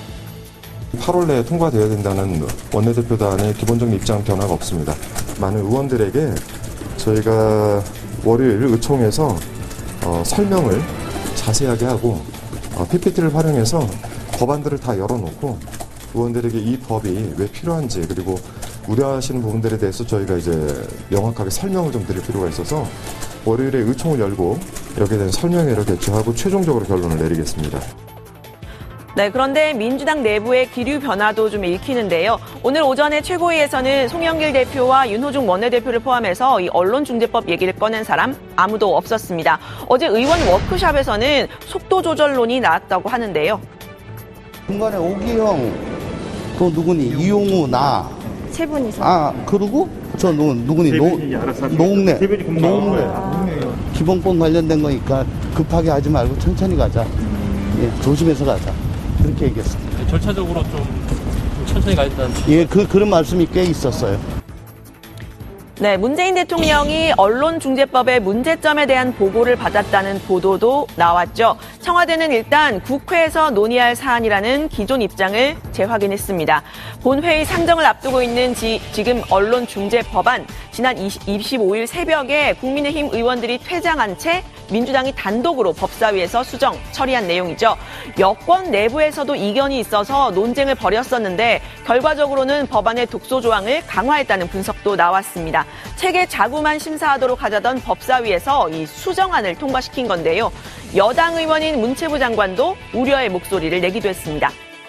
팔월 내에 통과되어야 된다는 원내대표단의 기본적인 입장 변화가 없습니다. 많은 의원들에게 저희가 월요일 의총에서 어, 설명을 자세하게 하고 어, 피피티를 활용해서 법안들을 다 열어놓고 의원들에게 이 법이 왜 필요한지 그리고 우려하시는 부분들에 대해서 저희가 이제 명확하게 설명을 좀 드릴 필요가 있어서 월요일에 의총을 열고 이렇게 된 설명회를 개최하고 최종적으로 결론을 내리겠습니다. 네, 그런데 민주당 내부의 기류 변화도 좀 읽히는데요. 오늘 오전에 최고위에서는 송영길 대표와 윤호중 원내대표를 포함해서 이 언론중재법 얘기를 꺼낸 사람 아무도 없었습니다. 어제 의원 워크숍에서는 속도 조절론이 나왔다고 하는데요. 중간에 오기영, 그 누구니 이용우 나 세 분이서 아 그리고 저 누구 누구니 노 노웅래 노웅래 아. 기본권 관련된 거니까 급하게 하지 말고 천천히 가자. 예, 조심해서 가자. 그렇게 얘기했습니다. 절차적으로 좀 천천히 가겠다는. 예, 그 그런 말씀이 꽤 있었어요. 네, 문재인 대통령이 언론중재법의 문제점에 대한 보고를 받았다는 보도도 나왔죠. 청와대는 일단 국회에서 논의할 사안이라는 기존 입장을 재확인했습니다. 본회의 상정을 앞두고 있는 지, 지금 언론중재법안, 지난 이십오일 새벽에 국민의힘 의원들이 퇴장한 채 민주당이 단독으로 법사위에서 수정, 처리한 내용이죠. 여권 내부에서도 이견이 있어서 논쟁을 벌였었는데 결과적으로는 법안의 독소 조항을 강화했다는 분석도 나왔습니다. 체계 자구만 심사하도록 하자던 법사위에서 이 수정안을 통과시킨 건데요. 여당 의원인 문체부 장관도 우려의 목소리를 내기도 했습니다.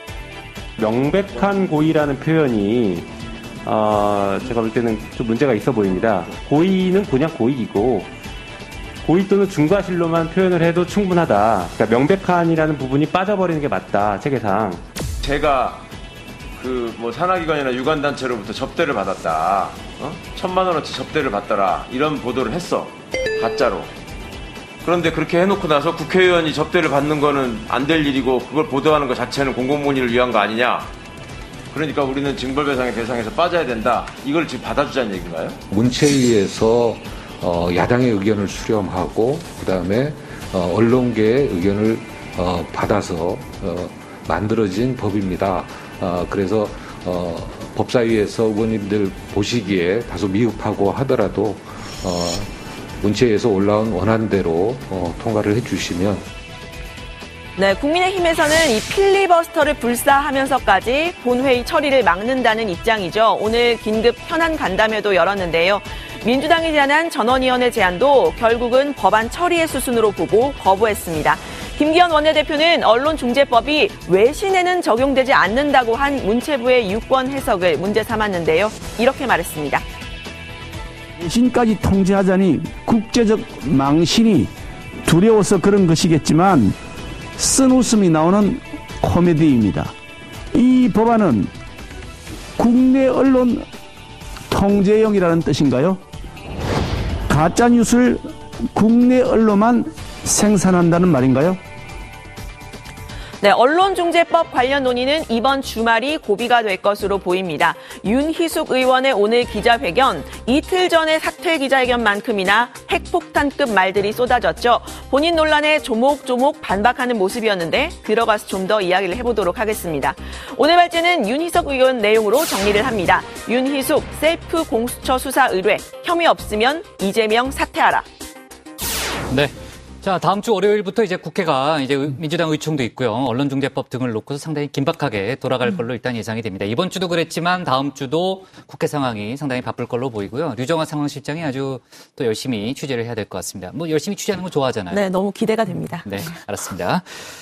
명백한 고의라는 표현이 어, 제가 볼 때는 좀 문제가 있어 보입니다. 고의는 그냥 고의이고 고의 또는 중과실로만 표현을 해도 충분하다. 그러니까 명백한이라는 부분이 빠져버리는 게 맞다. 체계상. 제가 그 뭐 산하기관이나 유관단체로부터 접대를 받았다. 어? 천만 원어치 접대를 받더라. 이런 보도를 했어. 가짜로. 그런데 그렇게 해놓고 나서 국회의원이 접대를 받는 거는 안 될 일이고 그걸 보도하는 것 자체는 공공문의를 위한 거 아니냐. 그러니까 우리는 징벌배상의 대상에서 빠져야 된다. 이걸 지금 받아주자는 얘기인가요? 문체위에서 어, 야당의 의견을 수렴하고 그다음에 어, 언론계의 의견을 어, 받아서 어, 만들어진 법입니다. 어, 그래서 어, 법사위에서 의원님들 보시기에 다소 미흡하고 하더라도 어, 문체위에서 올라온 원안대로 어, 통과를 해주시면. 네, 국민의힘에서는 이 필리버스터를 불사하면서까지 본회의 처리를 막는다는 입장이죠. 오늘 긴급 현안 간담회도 열었는데요. 민주당이 제안한 전원위원회 제안도 결국은 법안 처리의 수순으로 보고 거부했습니다. 김기현 원내대표는 언론중재법이 외신에는 적용되지 않는다고 한 문체부의 유권 해석을 문제 삼았는데요. 이렇게 말했습니다. 외신까지 통제하자니 국제적 망신이 두려워서 그런 것이겠지만 쓴 웃음이 나오는 코미디입니다. 이 법안은 국내 언론 통제용이라는 뜻인가요? 가짜뉴스를 국내 언론만 생산한다는 말인가요? 네, 언론중재법 관련 논의는 이번 주말이 고비가 될 것으로 보입니다. 윤희숙 의원의 오늘 기자회견, 이틀 전의 사퇴 기자회견만큼이나 핵폭탄급 말들이 쏟아졌죠. 본인 논란에 조목조목 반박하는 모습이었는데 들어가서 좀 더 이야기를 해보도록 하겠습니다. 오늘 발제는 윤희숙 의원 내용으로 정리를 합니다. 윤희숙 셀프 공수처 수사 의뢰, 혐의 없으면 이재명 사퇴하라. 네. 자, 다음 주 월요일부터 이제 국회가 이제 민주당 의총도 있고요. 언론중재법 등을 놓고서 상당히 긴박하게 돌아갈 걸로 일단 예상이 됩니다. 이번 주도 그랬지만 다음 주도 국회 상황이 상당히 바쁠 걸로 보이고요. 류정화 상황실장이 아주 또 열심히 취재를 해야 될 것 같습니다. 뭐 열심히 취재하는 거 좋아하잖아요. 네, 너무 기대가 됩니다. 네, 알았습니다.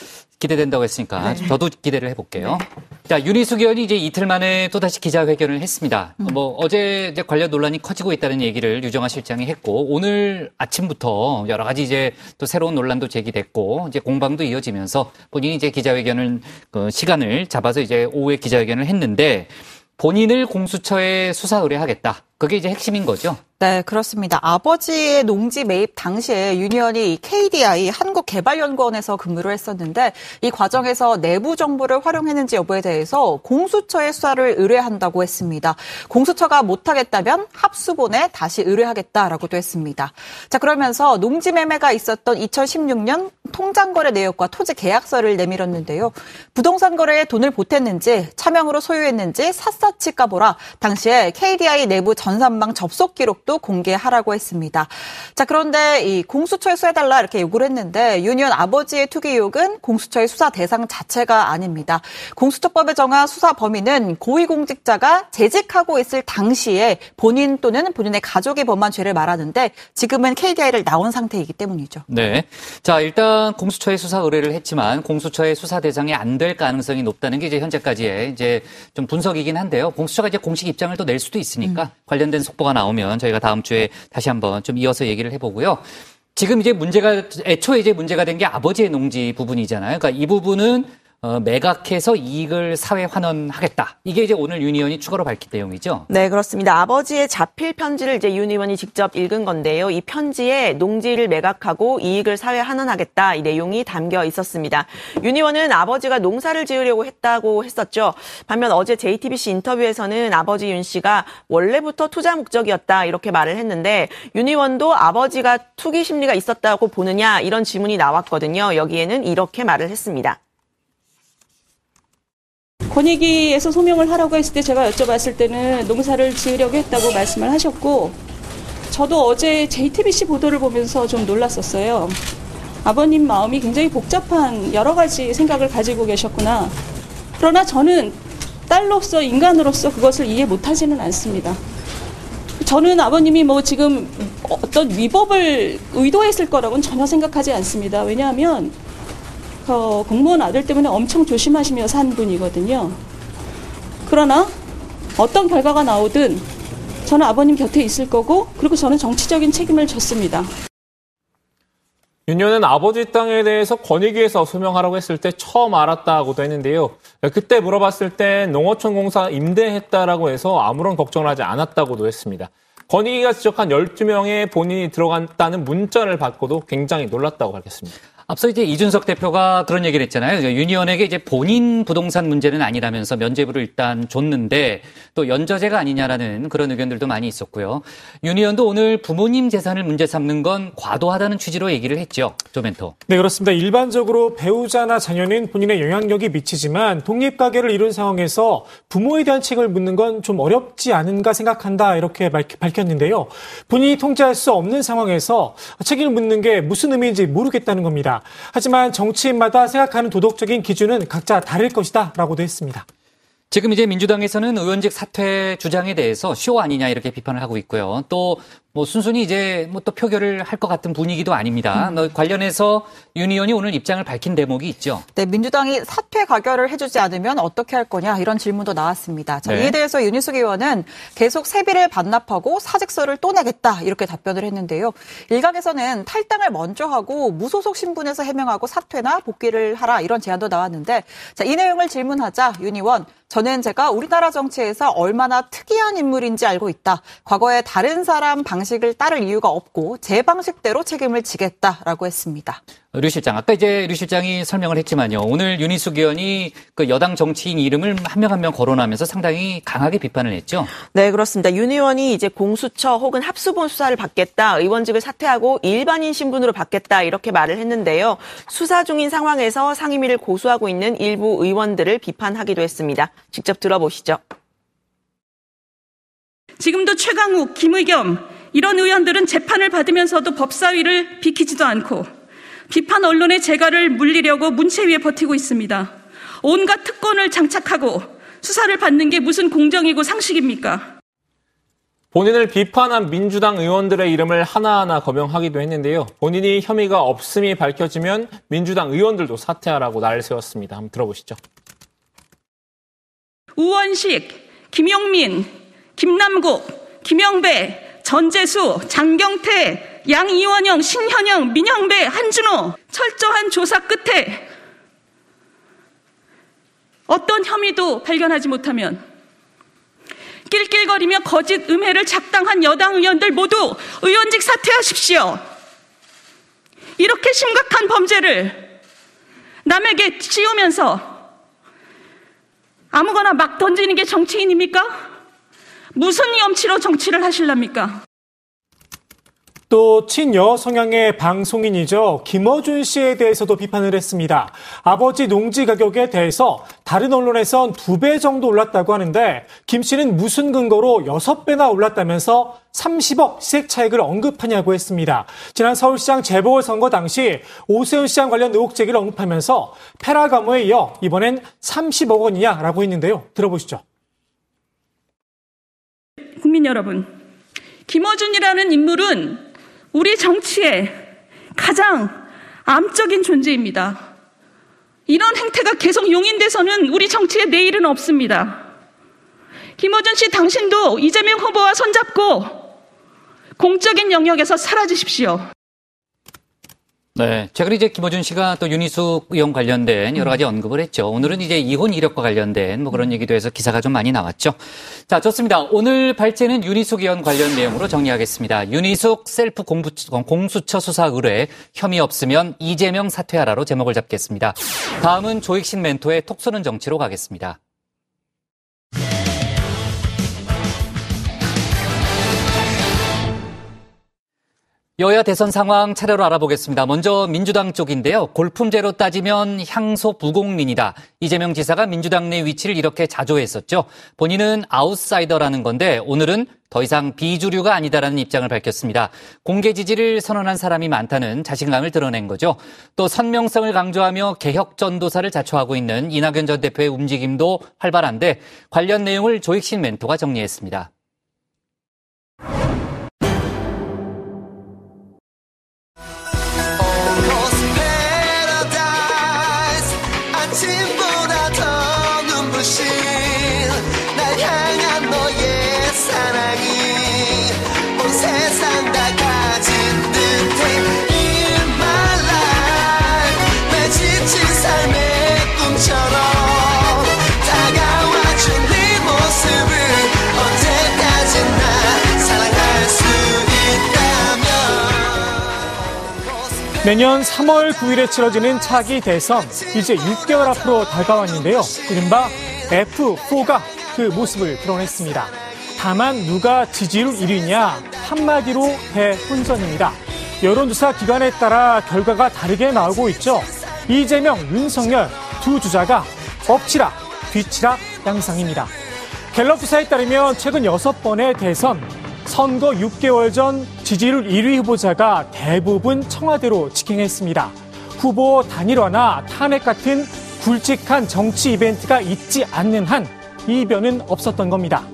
기대된다고 했으니까 네. 저도 기대를 해볼게요. 네. 자, 윤희숙 의원이 이제 이틀 만에 또다시 기자회견을 했습니다. 음. 뭐 어제 이제 관련 논란이 커지고 있다는 얘기를 유정화 실장이 했고 오늘 아침부터 여러 가지 이제 또 새로운 논란도 제기됐고 이제 공방도 이어지면서 본인이 이제 기자회견을 그 시간을 잡아서 이제 오후에 기자회견을 했는데 본인을 공수처에 수사 의뢰하겠다. 그게 이제 핵심인 거죠. 네, 그렇습니다. 아버지의 농지 매입 당시에 윤 의원이 케이디아이 한국개발연구원에서 근무를 했었는데 이 과정에서 내부 정보를 활용했는지 여부에 대해서 공수처의 수사를 의뢰한다고 했습니다. 공수처가 못하겠다면 합수본에 다시 의뢰하겠다라고도 했습니다. 자, 그러면서 농지 매매가 있었던 이천십육 년 통장거래 내역과 토지 계약서를 내밀었는데요. 부동산 거래에 돈을 보탰는지 차명으로 소유했는지 샅샅이 까보라. 당시에 케이디아이 내부 전산망 접속 기록도 공개하라고 했습니다. 자, 그런데 이 공수처에 수사해달라 이렇게 요구를 했는데 윤 의원 아버지의 투기 의혹은 공수처의 수사 대상 자체가 아닙니다. 공수처법에 정한 수사 범위는 고위공직자가 재직하고 있을 당시에 본인 또는 본인의 가족이 범한 죄를 말하는데 지금은 케이디아이를 나온 상태이기 때문이죠. 네. 자, 일단 공수처에 수사 의뢰를 했지만 공수처의 수사 대상이 안 될 가능성이 높다는 게 이제 현재까지의 이제 좀 분석이긴 한데요. 공수처가 이제 공식 입장을 또 낼 수도 있으니까 음. 관련된 속보가 나오면 저희가 다음 주에 다시 한번 좀 이어서 얘기를 해보고요. 지금 이제 문제가, 애초에 이제 문제가 된 게 아버지의 농지 부분이잖아요. 그러니까 이 부분은 어, 매각해서 이익을 사회 환원하겠다. 이게 이제 오늘 윤 의원이 추가로 밝힌 내용이죠. 네, 그렇습니다. 아버지의 자필 편지를 이제 윤 의원이 직접 읽은 건데요. 이 편지에 농지를 매각하고 이익을 사회 환원하겠다 이 내용이 담겨 있었습니다. 윤 의원은 아버지가 농사를 지으려고 했다고 했었죠. 반면 어제 제이티비씨 인터뷰에서는 아버지 윤 씨가 원래부터 투자 목적이었다 이렇게 말을 했는데 윤 의원도 아버지가 투기 심리가 있었다고 보느냐 이런 질문이 나왔거든요. 여기에는 이렇게 말을 했습니다. 권익위에서 소명을 하라고 했을 때 제가 여쭤봤을 때는 농사를 지으려고 했다고 말씀을 하셨고 저도 어제 제이티비씨 보도를 보면서 좀 놀랐었어요. 아버님 마음이 굉장히 복잡한 여러 가지 생각을 가지고 계셨구나. 그러나 저는 딸로서 인간으로서 그것을 이해 못하지는 않습니다. 저는 아버님이 뭐 지금 어떤 위법을 의도했을 거라고는 전혀 생각하지 않습니다. 왜냐하면 어, 공무원 아들 때문에 엄청 조심하시며 산 분이거든요. 그러나 어떤 결과가 나오든 저는 아버님 곁에 있을 거고 그리고 저는 정치적인 책임을 졌습니다. 윤 의원은 아버지 땅에 대해서 권익위에서 소명하라고 했을 때 처음 알았다고도 했는데요. 그때 물어봤을 때 농어촌 공사 임대했다라고 해서 아무런 걱정을 하지 않았다고도 했습니다. 권익위가 지적한 열두 명의 본인이 들어갔다는 문자를 받고도 굉장히 놀랐다고 밝혔습니다. 앞서 이제 이준석 대표가 그런 얘기를 했잖아요. 윤 의원에게 이제 본인 부동산 문제는 아니라면서 면죄부를 일단 줬는데 또 연저제가 아니냐라는 그런 의견들도 많이 있었고요. 윤 의원도 오늘 부모님 재산을 문제 삼는 건 과도하다는 취지로 얘기를 했죠. 조멘토. 네, 그렇습니다. 일반적으로 배우자나 자녀는 본인의 영향력이 미치지만 독립가계를 이룬 상황에서 부모에 대한 책임을 묻는 건 좀 어렵지 않은가 생각한다 이렇게 밝혔는데요. 본인이 통제할 수 없는 상황에서 책임을 묻는 게 무슨 의미인지 모르겠다는 겁니다. 하지만 정치인마다 생각하는 도덕적인 기준은 각자 다를 것이다 라고도 했습니다. 지금 이제 민주당에서는 의원직 사퇴 주장에 대해서 쇼 아니냐 이렇게 비판을 하고 있고요. 또 뭐 순순히 이제 뭐 또 표결을 할 것 같은 분위기도 아닙니다. 음. 관련해서 윤 의원이 오늘 입장을 밝힌 대목이 있죠. 네, 민주당이 사퇴 가결을 해주지 않으면 어떻게 할 거냐 이런 질문도 나왔습니다. 자, 네. 이에 대해서 윤희숙 의원은 계속 세비를 반납하고 사직서를 또 내겠다 이렇게 답변을 했는데요. 일각에서는 탈당을 먼저 하고 무소속 신분에서 해명하고 사퇴나 복귀를 하라 이런 제안도 나왔는데 자, 이 내용을 질문하자 윤 의원 저는 제가 우리나라 정치에서 얼마나 특이한 인물인지 알고 있다. 과거에 다른 사람 방식을 따를 이유가 없고 제 방식대로 책임을 지겠다라고 했습니다. 류 실장, 아까 이제 류 실장이 설명을 했지만요. 오늘 윤희숙 의원이 그 여당 정치인 이름을 한 명 한 명 거론하면서 상당히 강하게 비판을 했죠. 네, 그렇습니다. 윤 의원이 이제 공수처 혹은 합수본 수사를 받겠다, 의원직을 사퇴하고 일반인 신분으로 받겠다 이렇게 말을 했는데요. 수사 중인 상황에서 상임위를 고수하고 있는 일부 의원들을 비판하기도 했습니다. 직접 들어보시죠. 지금도 최강욱, 김의겸 이런 의원들은 재판을 받으면서도 법사위를 비키지도 않고 비판 언론의 재갈을 물리려고 문체위에 버티고 있습니다. 온갖 특권을 장착하고 수사를 받는 게 무슨 공정이고 상식입니까? 본인을 비판한 민주당 의원들의 이름을 하나하나 거명하기도 했는데요. 본인이 혐의가 없음이 밝혀지면 민주당 의원들도 사퇴하라고 날 세웠습니다. 한번 들어보시죠. 우원식, 김용민, 김남국, 김영배, 전재수, 장경태, 양이원영, 신현영, 민영배, 한준호 철저한 조사 끝에 어떤 혐의도 발견하지 못하면 낄낄거리며 거짓 음해를 작당한 여당 의원들 모두 의원직 사퇴하십시오. 이렇게 심각한 범죄를 남에게 씌우면서 아무거나 막 던지는 게 정치인입니까? 무슨 염치로 정치를 하실랍니까? 또 친여 성향의 방송인이죠. 김어준 씨에 대해서도 비판을 했습니다. 아버지 농지 가격에 대해서 다른 언론에선 두 배 정도 올랐다고 하는데 김 씨는 무슨 근거로 여섯 배나 올랐다면서 삼십억 시세 차익을 언급하냐고 했습니다. 지난 서울시장 재보궐선거 당시 오세훈 시장 관련 의혹 제기를 언급하면서 페라가모에 이어 이번엔 삼십억 원이냐라고 했는데요. 들어보시죠. 국민 여러분, 김어준이라는 인물은 우리 정치의 가장 암적인 존재입니다. 이런 행태가 계속 용인돼서는 우리 정치의 내일은 없습니다. 김어준 씨 당신도 이재명 후보와 손잡고 공적인 영역에서 사라지십시오. 네. 최근에 이제 김어준 씨가 또 윤희숙 의원 관련된 여러 가지 언급을 했죠. 오늘은 이제 이혼 이력과 관련된 뭐 그런 얘기도 해서 기사가 좀 많이 나왔죠. 자, 좋습니다. 오늘 발제는 윤희숙 의원 관련 내용으로 정리하겠습니다. 윤희숙 셀프 공부, 공수처 수사 의뢰 혐의 없으면 이재명 사퇴하라로 제목을 잡겠습니다. 다음은 조익신 멘토의 톡 쏘는 정치로 가겠습니다. 여야 대선 상황 차례로 알아보겠습니다. 먼저 민주당 쪽인데요. 골품제로 따지면 향소 부공린이다. 이재명 지사가 민주당 내 위치를 이렇게 자조했었죠. 본인은 아웃사이더라는 건데 오늘은 더 이상 비주류가 아니다라는 입장을 밝혔습니다. 공개 지지를 선언한 사람이 많다는 자신감을 드러낸 거죠. 또 선명성을 강조하며 개혁 전도사를 자초하고 있는 이낙연 전 대표의 움직임도 활발한데 관련 내용을 조익신 멘토가 정리했습니다. 내년 삼월 구일에 치러지는 차기 대선, 이제 육 개월 앞으로 다가왔는데요. 이른바 에프 포가 그 모습을 드러냈습니다. 다만 누가 지지율 일 위냐? 한마디로 대혼전입니다. 여론조사 기관에 따라 결과가 다르게 나오고 있죠. 이재명, 윤석열 두 주자가 엎치락, 뒤치락 양상입니다. 갤럽 조사에 따르면 최근 여섯 번의 대선, 선거 육 개월 전 지지율 일 위 후보자가 대부분 청와대로 직행했습니다. 후보 단일화나 탄핵 같은 굵직한 정치 이벤트가 있지 않는 한 이변은 없었던 겁니다.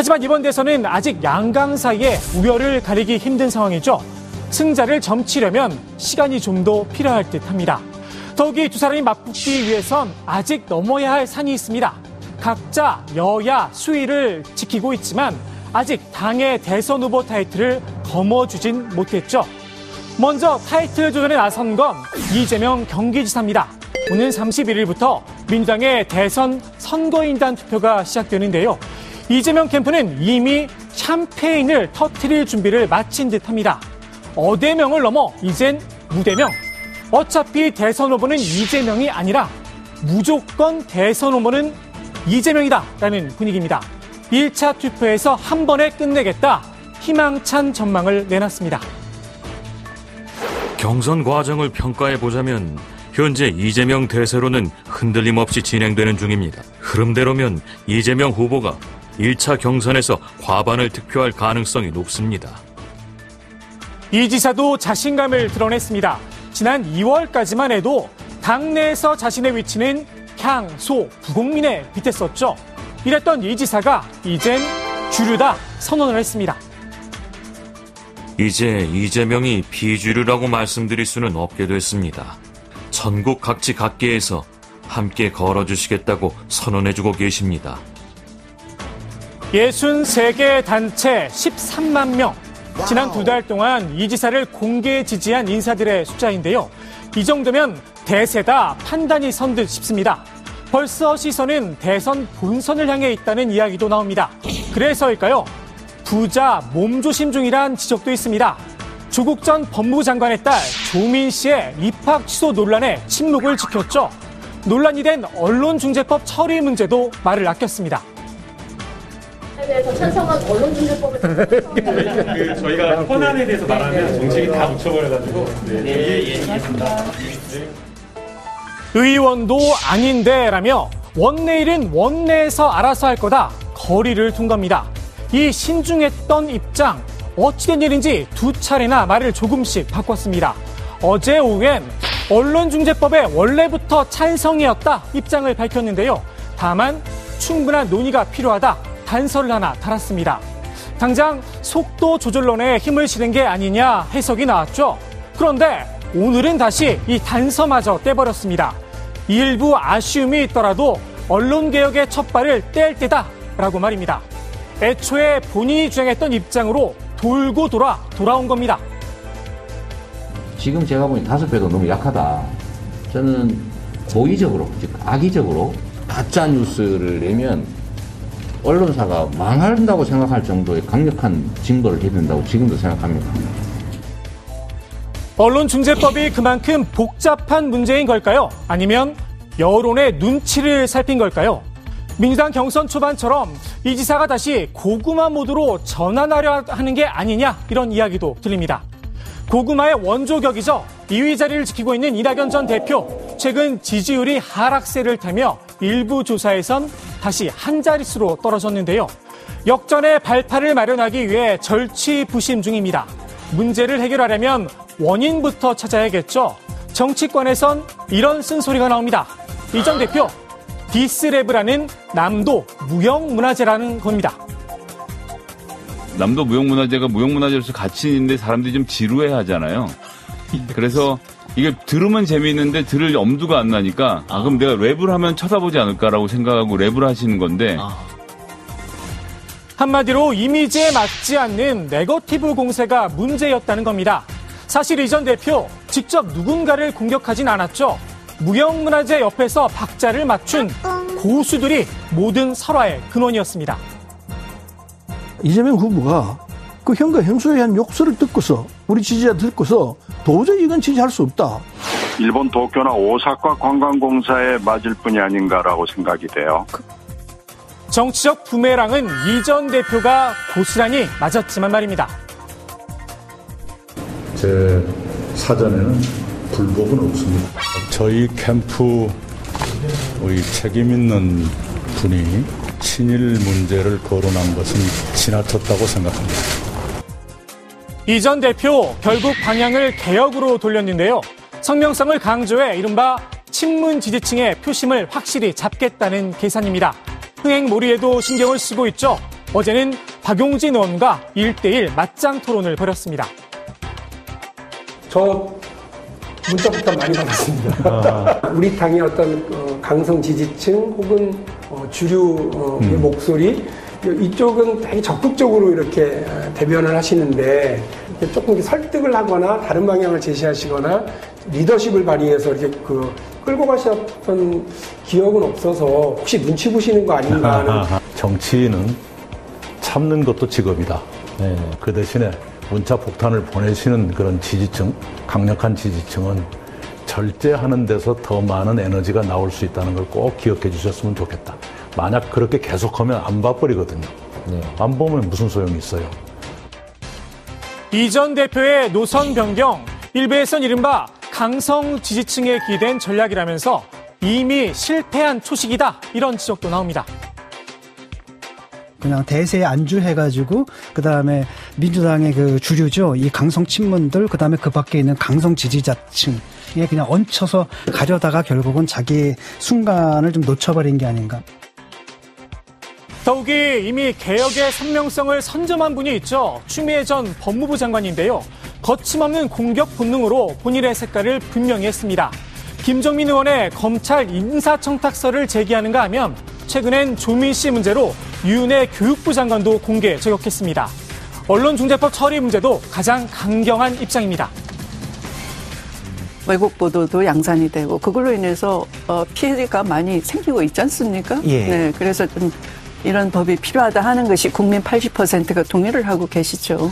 하지만 이번 대선은 아직 양강 사이에 우열을 가리기 힘든 상황이죠. 승자를 점치려면 시간이 좀 더 필요할 듯합니다. 더욱이 두 사람이 맞붙기 위해선 아직 넘어야 할 산이 있습니다. 각자 여야 수위를 지키고 있지만 아직 당의 대선 후보 타이틀을 거머쥐진 못했죠. 먼저 타이틀 도전에 나선 건 이재명 경기지사입니다. 오늘 삼십일일부터 민주당의 대선 선거인단 투표가 시작되는데요. 이재명 캠프는 이미 샴페인을 터뜨릴 준비를 마친 듯합니다. 어대명을 넘어 이젠 무대명. 어차피 대선 후보는 이재명이 아니라 무조건 대선 후보는 이재명이다라는 분위기입니다. 일 차 투표에서 한 번에 끝내겠다. 희망찬 전망을 내놨습니다. 경선 과정을 평가해보자면 현재 이재명 대세로는 흔들림 없이 진행되는 중입니다. 흐름대로면 이재명 후보가 일 차 경선에서 과반을 득표할 가능성이 높습니다. 이 지사도 자신감을 드러냈습니다. 지난 이월까지만 해도 당내에서 자신의 위치는 향소 부국민에 빗댔었죠. 이랬던 이 지사가 이젠 주류다 선언을 했습니다. 이제 이재명이 비주류라고 말씀드릴 수는 없게 됐습니다. 전국 각지 각계에서 함께 걸어주시겠다고 선언해주고 계십니다. 예순세 개 단체 십삼만 명. 지난 두 달 동안 이 지사를 공개 지지한 인사들의 숫자인데요. 이 정도면 대세다 판단이 선 듯 싶습니다. 벌써 시선은 대선 본선을 향해 있다는 이야기도 나옵니다. 그래서일까요? 부자 몸조심 중이란 지적도 있습니다. 조국 전 법무부 장관의 딸 조민 씨의 입학 취소 논란에 침묵을 지켰죠. 논란이 된 언론중재법 처리 문제도 말을 아꼈습니다. 대해서 찬성한 언론중재법을 그 저희가 현안에 대해서 말하면 정책이 다 묻혀버려가지고 네, 예, 예, 알겠습니다. 의원도 아닌데라며 원내일은 원내에서 알아서 할 거다 거리를 둔 겁니다. 이 신중했던 입장 어찌된 일인지 두 차례나 말을 조금씩 바꿨습니다. 어제 오후엔 언론중재법에 원래부터 찬성이었다 입장을 밝혔는데요. 다만 충분한 논의가 필요하다 단서를 하나 달았습니다. 당장 속도 조절론에 힘을 실은 게 아니냐 해석이 나왔죠. 그런데 오늘은 다시 이 단서마저 떼버렸습니다. 일부 아쉬움이 있더라도 언론개혁의 첫 발을 뗄 때다라고 말입니다. 애초에 본인이 주장했던 입장으로 돌고 돌아 돌아온 겁니다. 지금 제가 보니 다섯 배도 너무 약하다. 저는 고의적으로, 즉 악의적으로 가짜 뉴스를 내면 언론사가 망한다고 생각할 정도의 강력한 징벌을 해야 된다고 지금도 생각합니다. 언론중재법이 그만큼 복잡한 문제인 걸까요? 아니면 여론의 눈치를 살핀 걸까요? 민주당 경선 초반처럼 이 지사가 다시 고구마 모드로 전환하려 하는 게 아니냐 이런 이야기도 들립니다. 고구마의 원조격이죠. 이 위 자리를 지키고 있는 이낙연 전 대표. 최근 지지율이 하락세를 타며 일부 조사에선 다시 한 자릿수로 떨어졌는데요. 역전의 발판을 마련하기 위해 절치부심 중입니다. 문제를 해결하려면 원인부터 찾아야겠죠. 정치권에선 이런 쓴소리가 나옵니다. 이 전 대표, 디스랩이라는 남도 무형문화재라는 겁니다. 남도 무형문화재가 무형문화재로서 가치 있는데 사람들이 좀 지루해 하잖아요. 그래서 이게 들으면 재미있는데 들을 엄두가 안 나니까 아 그럼 내가 랩을 하면 쳐다보지 않을까라고 생각하고 랩을 하시는 건데 한마디로 이미지에 맞지 않는 네거티브 공세가 문제였다는 겁니다. 사실 이 전 대표 직접 누군가를 공격하진 않았죠. 무형문화재 옆에서 박자를 맞춘 고수들이 모든 설화의 근원이었습니다. 이재명 후보가 그 형과 형수에 대한 욕설을 듣고서 우리 지지자 듣고서 도저히 이건 지지할 수 없다. 일본 도쿄나 오사카 관광공사에 맞을 뿐이 아닌가라고 생각이 돼요. 정치적 부메랑은 이 전 대표가 고스란히 맞았지만 말입니다. 제 사전에는 불복은 없습니다. 저희 캠프의 책임 있는 분이 친일 문제를 거론한 것은 지나쳤다고 생각합니다. 이 전 대표 결국 방향을 개혁으로 돌렸는데요. 성명성을 강조해 이른바 친문 지지층의 표심을 확실히 잡겠다는 계산입니다. 흥행몰이에도 신경을 쓰고 있죠. 어제는 박용진 의원과 일 대일 맞짱 토론을 벌였습니다. 저 문자부터 많이 받았습니다. 아. 우리 당의 어떤 강성 지지층 혹은 주류의 음. 목소리 이쪽은 되게 적극적으로 이렇게 대변을 하시는데 조금 설득을 하거나 다른 방향을 제시하시거나 리더십을 발휘해서 이렇게 그 끌고 가셨던 기억은 없어서 혹시 눈치 보시는 거 아닌가 하는. 정치인은 참는 것도 직업이다. 네. 그 대신에 문자 폭탄을 보내시는 그런 지지층, 강력한 지지층은 절제하는 데서 더 많은 에너지가 나올 수 있다는 걸 꼭 기억해 주셨으면 좋겠다. 만약 그렇게 계속하면 안 봐버리거든요. 네. 안 보면 무슨 소용이 있어요. 이 전 대표의 노선 변경, 일부에선 이른바 강성 지지층에 기댄 전략이라면서 이미 실패한 초식이다. 이런 지적도 나옵니다. 그냥 대세에 안주해가지고 그 다음에 민주당의 그 주류죠. 이 강성 친문들 그 다음에 그 밖에 있는 강성 지지자층에 그냥 얹혀서 가려다가 결국은 자기 순간을 좀 놓쳐버린 게 아닌가. 더욱이 이미 개혁의 선명성을 선점한 분이 있죠. 추미애 전 법무부 장관인데요. 거침없는 공격 본능으로 본인의 색깔을 분명히 했습니다. 김정민 의원의 검찰 인사청탁서를 제기하는가 하면 최근엔 조민 씨 문제로 유은혜 교육부 장관도 공개 저격했습니다. 언론중재법 처리 문제도 가장 강경한 입장입니다. 외국 보도도 양산이 되고 그걸로 인해서 피해가 많이 생기고 있지 않습니까? 예. 네, 그래서 좀 이런 법이 필요하다 하는 것이 국민 팔십 퍼센트가 동의를 하고 계시죠.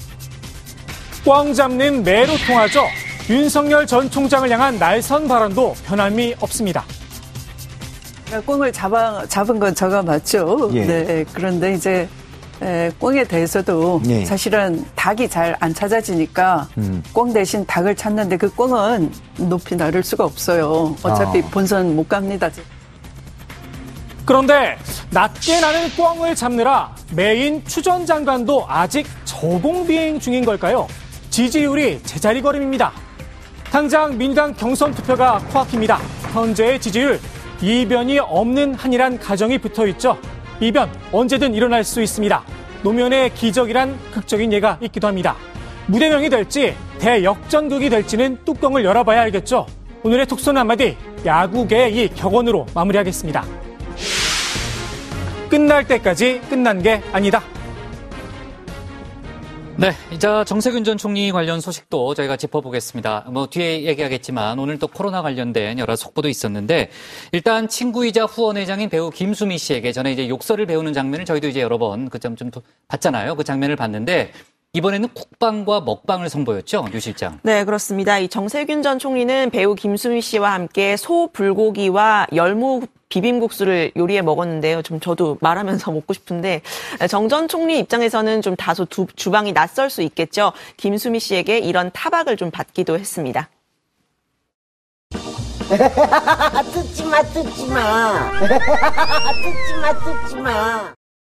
꽝 잡는 매로 통하죠. 윤석열 전 총장을 향한 날선 발언도 변함이 없습니다. 꽁을 잡아, 잡은 건 저가 맞죠. 예. 네. 그런데 이제 꽁에 대해서도 예. 사실은 닭이 잘 안 찾아지니까 음. 꽁 대신 닭을 찾는데 그 꽁은 높이 나를 수가 없어요. 어차피 아. 본선 못 갑니다. 그런데 낮게 나는 꽁을 잡느라 메인 추 전 장관도 아직 저공 비행 중인 걸까요? 지지율이 제자리 걸음입니다. 당장 민주당 경선 투표가 코앞입니다. 현재의 지지율 이변이 없는 한이란 가정이 붙어있죠. 이변 언제든 일어날 수 있습니다. 노무현의 기적이란 극적인 예가 있기도 합니다. 무대명이 될지 대역전극이 될지는 뚜껑을 열어봐야 알겠죠. 오늘의 톡소는 한마디 야구계의 이 격언으로 마무리하겠습니다. 끝날 때까지 끝난 게 아니다. 네, 이제 정세균 전 총리 관련 소식도 저희가 짚어보겠습니다. 뭐 뒤에 얘기하겠지만 오늘 또 코로나 관련된 여러 속보도 있었는데 일단 친구이자 후원회장인 배우 김수미 씨에게 전에 이제 욕설을 배우는 장면을 저희도 이제 여러 번 그 점 좀 봤잖아요. 그 장면을 봤는데 이번에는 국방과 먹방을 선보였죠, 류 실장. 네, 그렇습니다. 이 정세균 전 총리는 배우 김수미 씨와 함께 소 불고기와 열무 비빔국수를 요리해 먹었는데요. 좀 저도 말하면서 먹고 싶은데 정 전 총리 입장에서는 좀 다소 두, 주방이 낯설 수 있겠죠. 김수미 씨에게 이런 타박을 좀 받기도 했습니다. 뜯지 마, 뜯지 마. 뜯지 마, 뜯지 마.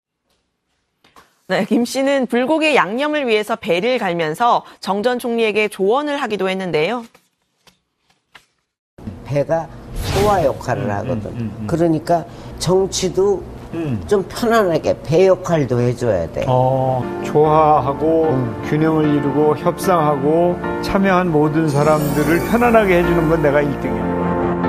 네, 김 씨는 불고기 양념을 위해서 배를 갈면서 정 전 총리에게 조언을 하기도 했는데요. 배가 소화 역할을 하거든. 음, 음, 음. 그러니까 정치도 음. 좀 편안하게 배 역할도 해줘야 돼. 어, 조화하고 음. 균형을 이루고 협상하고 참여한 모든 사람들을 편안하게 해주는 건 내가 일 등이야.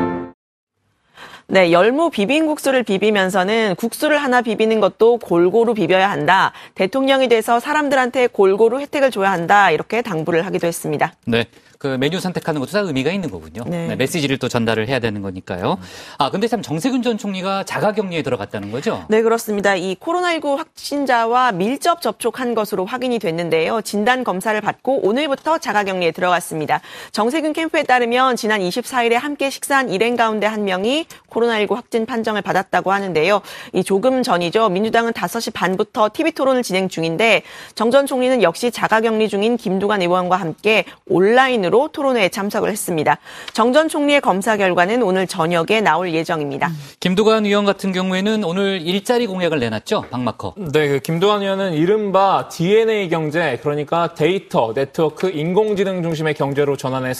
네, 열무 비빔국수를 비비면서는 국수를 하나 비비는 것도 골고루 비벼야 한다. 대통령이 돼서 사람들한테 골고루 혜택을 줘야 한다. 이렇게 당부를 하기도 했습니다. 네. 그 메뉴 선택하는 것도 다 의미가 있는 거군요. 네. 네, 메시지를 또 전달을 해야 되는 거니까요. 아, 근데 참 정세균 전 총리가 자가격리에 들어갔다는 거죠? 네, 그렇습니다. 이 코로나십구 확진자와 밀접 접촉한 것으로 확인이 됐는데요. 진단 검사를 받고 오늘부터 자가격리에 들어갔습니다. 정세균 캠프에 따르면 지난 이십사일에 함께 식사한 일행 가운데 한 명이 코로나십구 확진 판정을 받았다고 하는데요. 이 조금 전이죠. 민주당은 다섯 시 반부터 티비 토론을 진행 중인데 정 전 총리는 역시 자가격리 중인 김두관 의원과 함께 온라인으로 으로 토론회에 참석을 했습니다. 정 전 총리의 검사 결과는 오늘 저녁에 나올 예정입니다. 김두관 의원 같은 경우에는 오늘 일자리 공약을 내놨죠, 박마커. 네, 그 김두관 의원은 이른바 디엔에이 경제, 그러니까 데이터, 네트워크, 인공지능 중심의 경제로 전환해서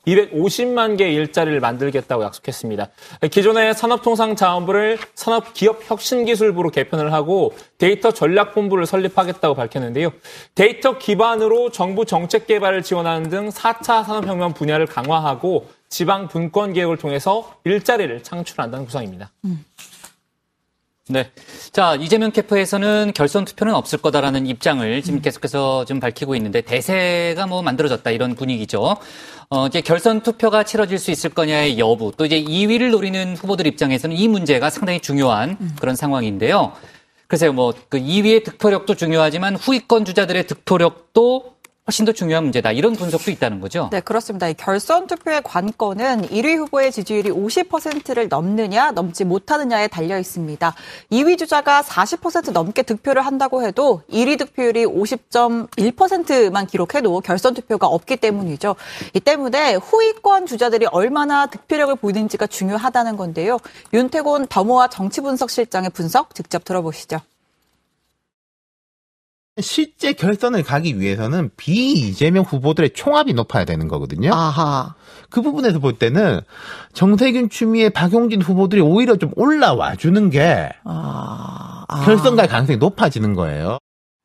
이백오십만 개 일자리를 만들겠다고 약속했습니다. 기존의 산업통상자원부를 산업기업혁신기술부로 개편을 하고 데이터 전략본부를 설립하겠다고 밝혔는데요. 데이터 기반으로 정부 정책 개발을 지원하는 등 사 차 산업혁명 분야를 강화하고 지방 분권 개혁을 통해서 일자리를 창출한다는 구상입니다. 음. 네. 자, 이재명 캠프에서는 결선 투표는 없을 거다라는 입장을 지금 계속해서 좀 밝히고 있는데 대세가 뭐 만들어졌다 이런 분위기죠. 어, 이제 결선 투표가 치러질 수 있을 거냐의 여부, 또 이제 이 위를 노리는 후보들 입장에서는 이 문제가 상당히 중요한 그런 상황인데요. 글쎄요, 뭐, 그 이 위의 득표력도 중요하지만 후위권 주자들의 득표력도 훨씬 더 중요한 문제다. 이런 분석도 있다는 거죠. 네, 그렇습니다. 이 결선 투표의 관건은 일 위 후보의 지지율이 오십 퍼센트를 넘느냐 넘지 못하느냐에 달려 있습니다. 이 위 주자가 사십 퍼센트 넘게 득표를 한다고 해도 일 위 득표율이 오십 점 일 퍼센트만 기록해도 결선 투표가 없기 때문이죠. 이 때문에 후위권 주자들이 얼마나 득표력을 보이는지가 중요하다는 건데요. 윤태곤 더모아 정치분석실장의 분석 직접 들어보시죠. 실제 결선을 가기 위해서는 비이재명 후보들의 총합이 높아야 되는 거거든요. 아하. 그 부분에서 볼 때는 정세균, 추미애, 박용진 후보들이 오히려 좀 올라와 주는 게 아, 아. 결선 갈 가능성이 높아지는 거예요.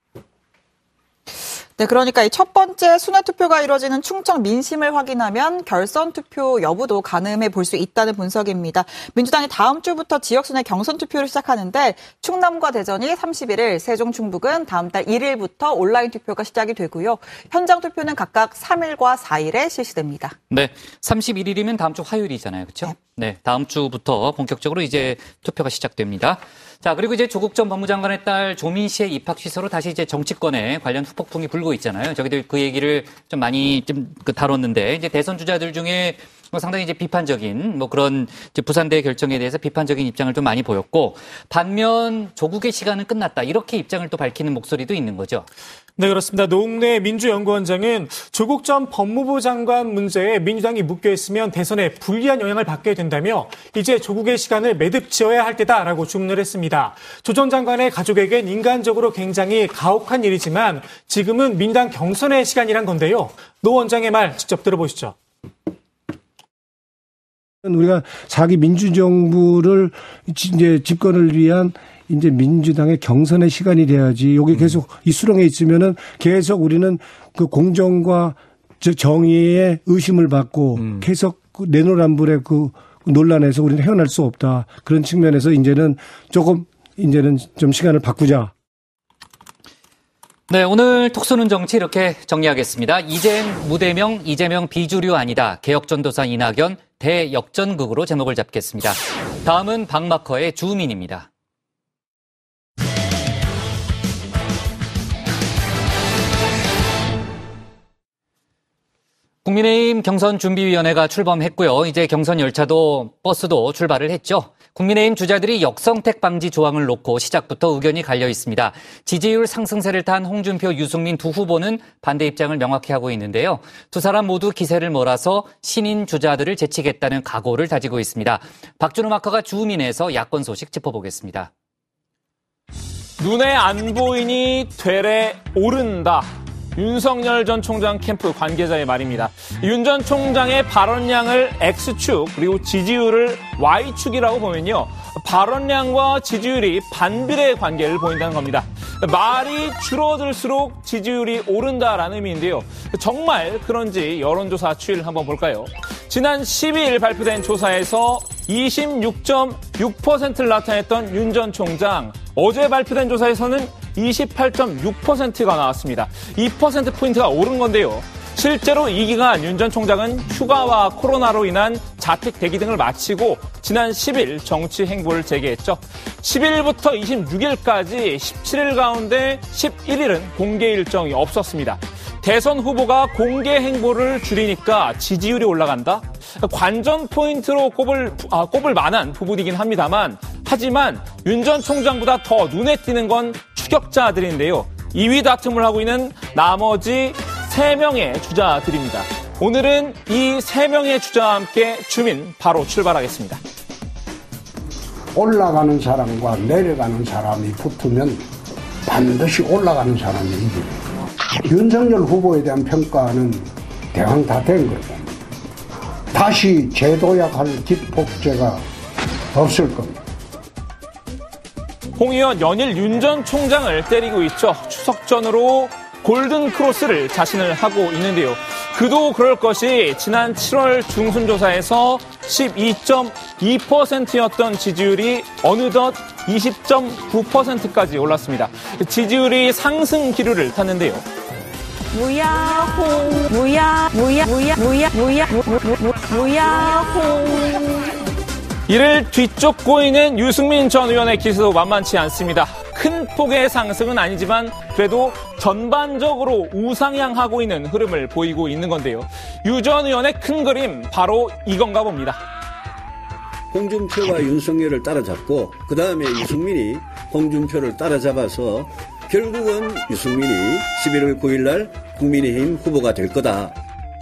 네, 그러니까 이 첫 번째 순회 투표가 이뤄지는 충청 민심을 확인하면 결선 투표 여부도 가늠해 볼 수 있다는 분석입니다. 민주당이 다음 주부터 지역 순회 경선 투표를 시작하는데 충남과 대전이 삼십일 일, 세종, 충북은 다음 달 일 일부터 온라인 투표가 시작이 되고요. 현장 투표는 각각 삼 일과 사 일에 실시됩니다. 네, 삼십일 일이면 다음 주 화요일이잖아요, 그렇죠? 네. 네, 다음 주부터 본격적으로 이제 투표가 시작됩니다. 자, 그리고 이제 조국 전 법무장관의 딸 조민 씨의 입학 취소로 다시 이제 정치권에 관련 후폭풍이 불고 있잖아요. 저기도 그 얘기를 좀 많이 좀 다뤘는데 이제 대선 주자들 중에 뭐 상당히 이제 비판적인 뭐 그런 이제 부산대 결정에 대해서 비판적인 입장을 좀 많이 보였고 반면 조국의 시간은 끝났다 이렇게 입장을 또 밝히는 목소리도 있는 거죠. 네, 그렇습니다. 노웅래 민주연구원장은 조국 전 법무부 장관 문제에 민주당이 묶여 있으면 대선에 불리한 영향을 받게 된다며 이제 조국의 시간을 매듭 지어야 할 때다라고 주문을 했습니다. 조 전 장관의 가족에겐 인간적으로 굉장히 가혹한 일이지만 지금은 민당 경선의 시간이란 건데요. 노 원장의 말 직접 들어보시죠. 우리가 자기 민주정부를 이제 집권을 위한 이제 민주당의 경선의 시간이 돼야지 여기 계속 이 수렁에 있으면은 계속 우리는 그 공정과 정의의 의심을 받고 음. 계속 내노란불의 그 논란에서 우리는 헤어날 수 없다. 그런 측면에서 이제는 조금 이제는 좀 시간을 바꾸자. 네, 오늘 톡쏘는 정치 이렇게 정리하겠습니다. 이재명 무대명, 이재명 비주류 아니다. 개혁전도사 이낙연 대역전극으로 제목을 잡겠습니다. 다음은 박마커의 주민입니다. 국민의힘 경선준비위원회가 출범했고요. 이제 경선 열차도 버스도 출발을 했죠. 국민의힘 주자들이 역성택 방지 조항을 놓고 시작부터 의견이 갈려 있습니다. 지지율 상승세를 탄 홍준표, 유승민 두 후보는 반대 입장을 명확히 하고 있는데요. 두 사람 모두 기세를 몰아서 신인 주자들을 제치겠다는 각오를 다지고 있습니다. 박준호 마커가 주민에서 야권 소식 짚어보겠습니다. 눈에 안 보이니 되레 오른다. 윤석열 전 총장 캠프 관계자의 말입니다. 윤 전 총장의 발언량을 X축 그리고 지지율을 Y축이라고 보면요. 발언량과 지지율이 반비례의 관계를 보인다는 겁니다. 말이 줄어들수록 지지율이 오른다라는 의미인데요. 정말 그런지 여론조사 추이를 한번 볼까요? 지난 십이 일 발표된 조사에서 이십육 점 육 퍼센트를 나타냈던 윤 전 총장, 어제 발표된 조사에서는 이십팔 점 육 퍼센트가 나왔습니다. 이 퍼센트포인트가 오른 건데요. 실제로 이 기간 윤 전 총장은 휴가와 코로나로 인한 자택 대기 등을 마치고 지난 십 일 정치 행보를 재개했죠. 십일 일부터 이십육 일까지 십칠 일 가운데 십일 일은 공개 일정이 없었습니다. 대선 후보가 공개 행보를 줄이니까 지지율이 올라간다? 관전 포인트로 꼽을, 아, 꼽을 만한 부분이긴 합니다만, 하지만 윤 전 총장보다 더 눈에 띄는 건 추격자들인데요. 이 위 다툼을 하고 있는 나머지 세 명의 주자들입니다. 오늘은 이 세 명의 주자와 함께 주민 바로 출발하겠습니다. 올라가는 사람과 내려가는 사람이 붙으면 반드시 올라가는 사람이 이깁니다. 윤석열 후보에 대한 평가는 대강 다 된 거죠. 다시 재도약할 기폭제가 없을 겁니다. 홍 의원 연일 윤 전 총장을 때리고 있죠. 추석 전으로 골든 크로스를 자신을 하고 있는데요. 그도 그럴 것이 지난 칠월 중순 조사에서 십이 점 이 퍼센트였던 지지율이 어느덧 이십 점 구 퍼센트까지 올랐습니다. 지지율이 상승 기류를 탔는데요. 무야호 무야 무야 무야 무야 무야 무야호 이를 뒤쫓고 있는 유승민 전 의원의 기세도 만만치 않습니다. 큰 폭의 상승은 아니지만 그래도 전반적으로 우상향하고 있는 흐름을 보이고 있는 건데요. 유 전 의원의 큰 그림 바로 이건가 봅니다. 홍준표가 윤석열을 따라잡고 그 다음에 유승민이 홍준표를 따라잡아서 결국은 유승민이 십일월 구일 날 국민의힘 후보가 될 거다.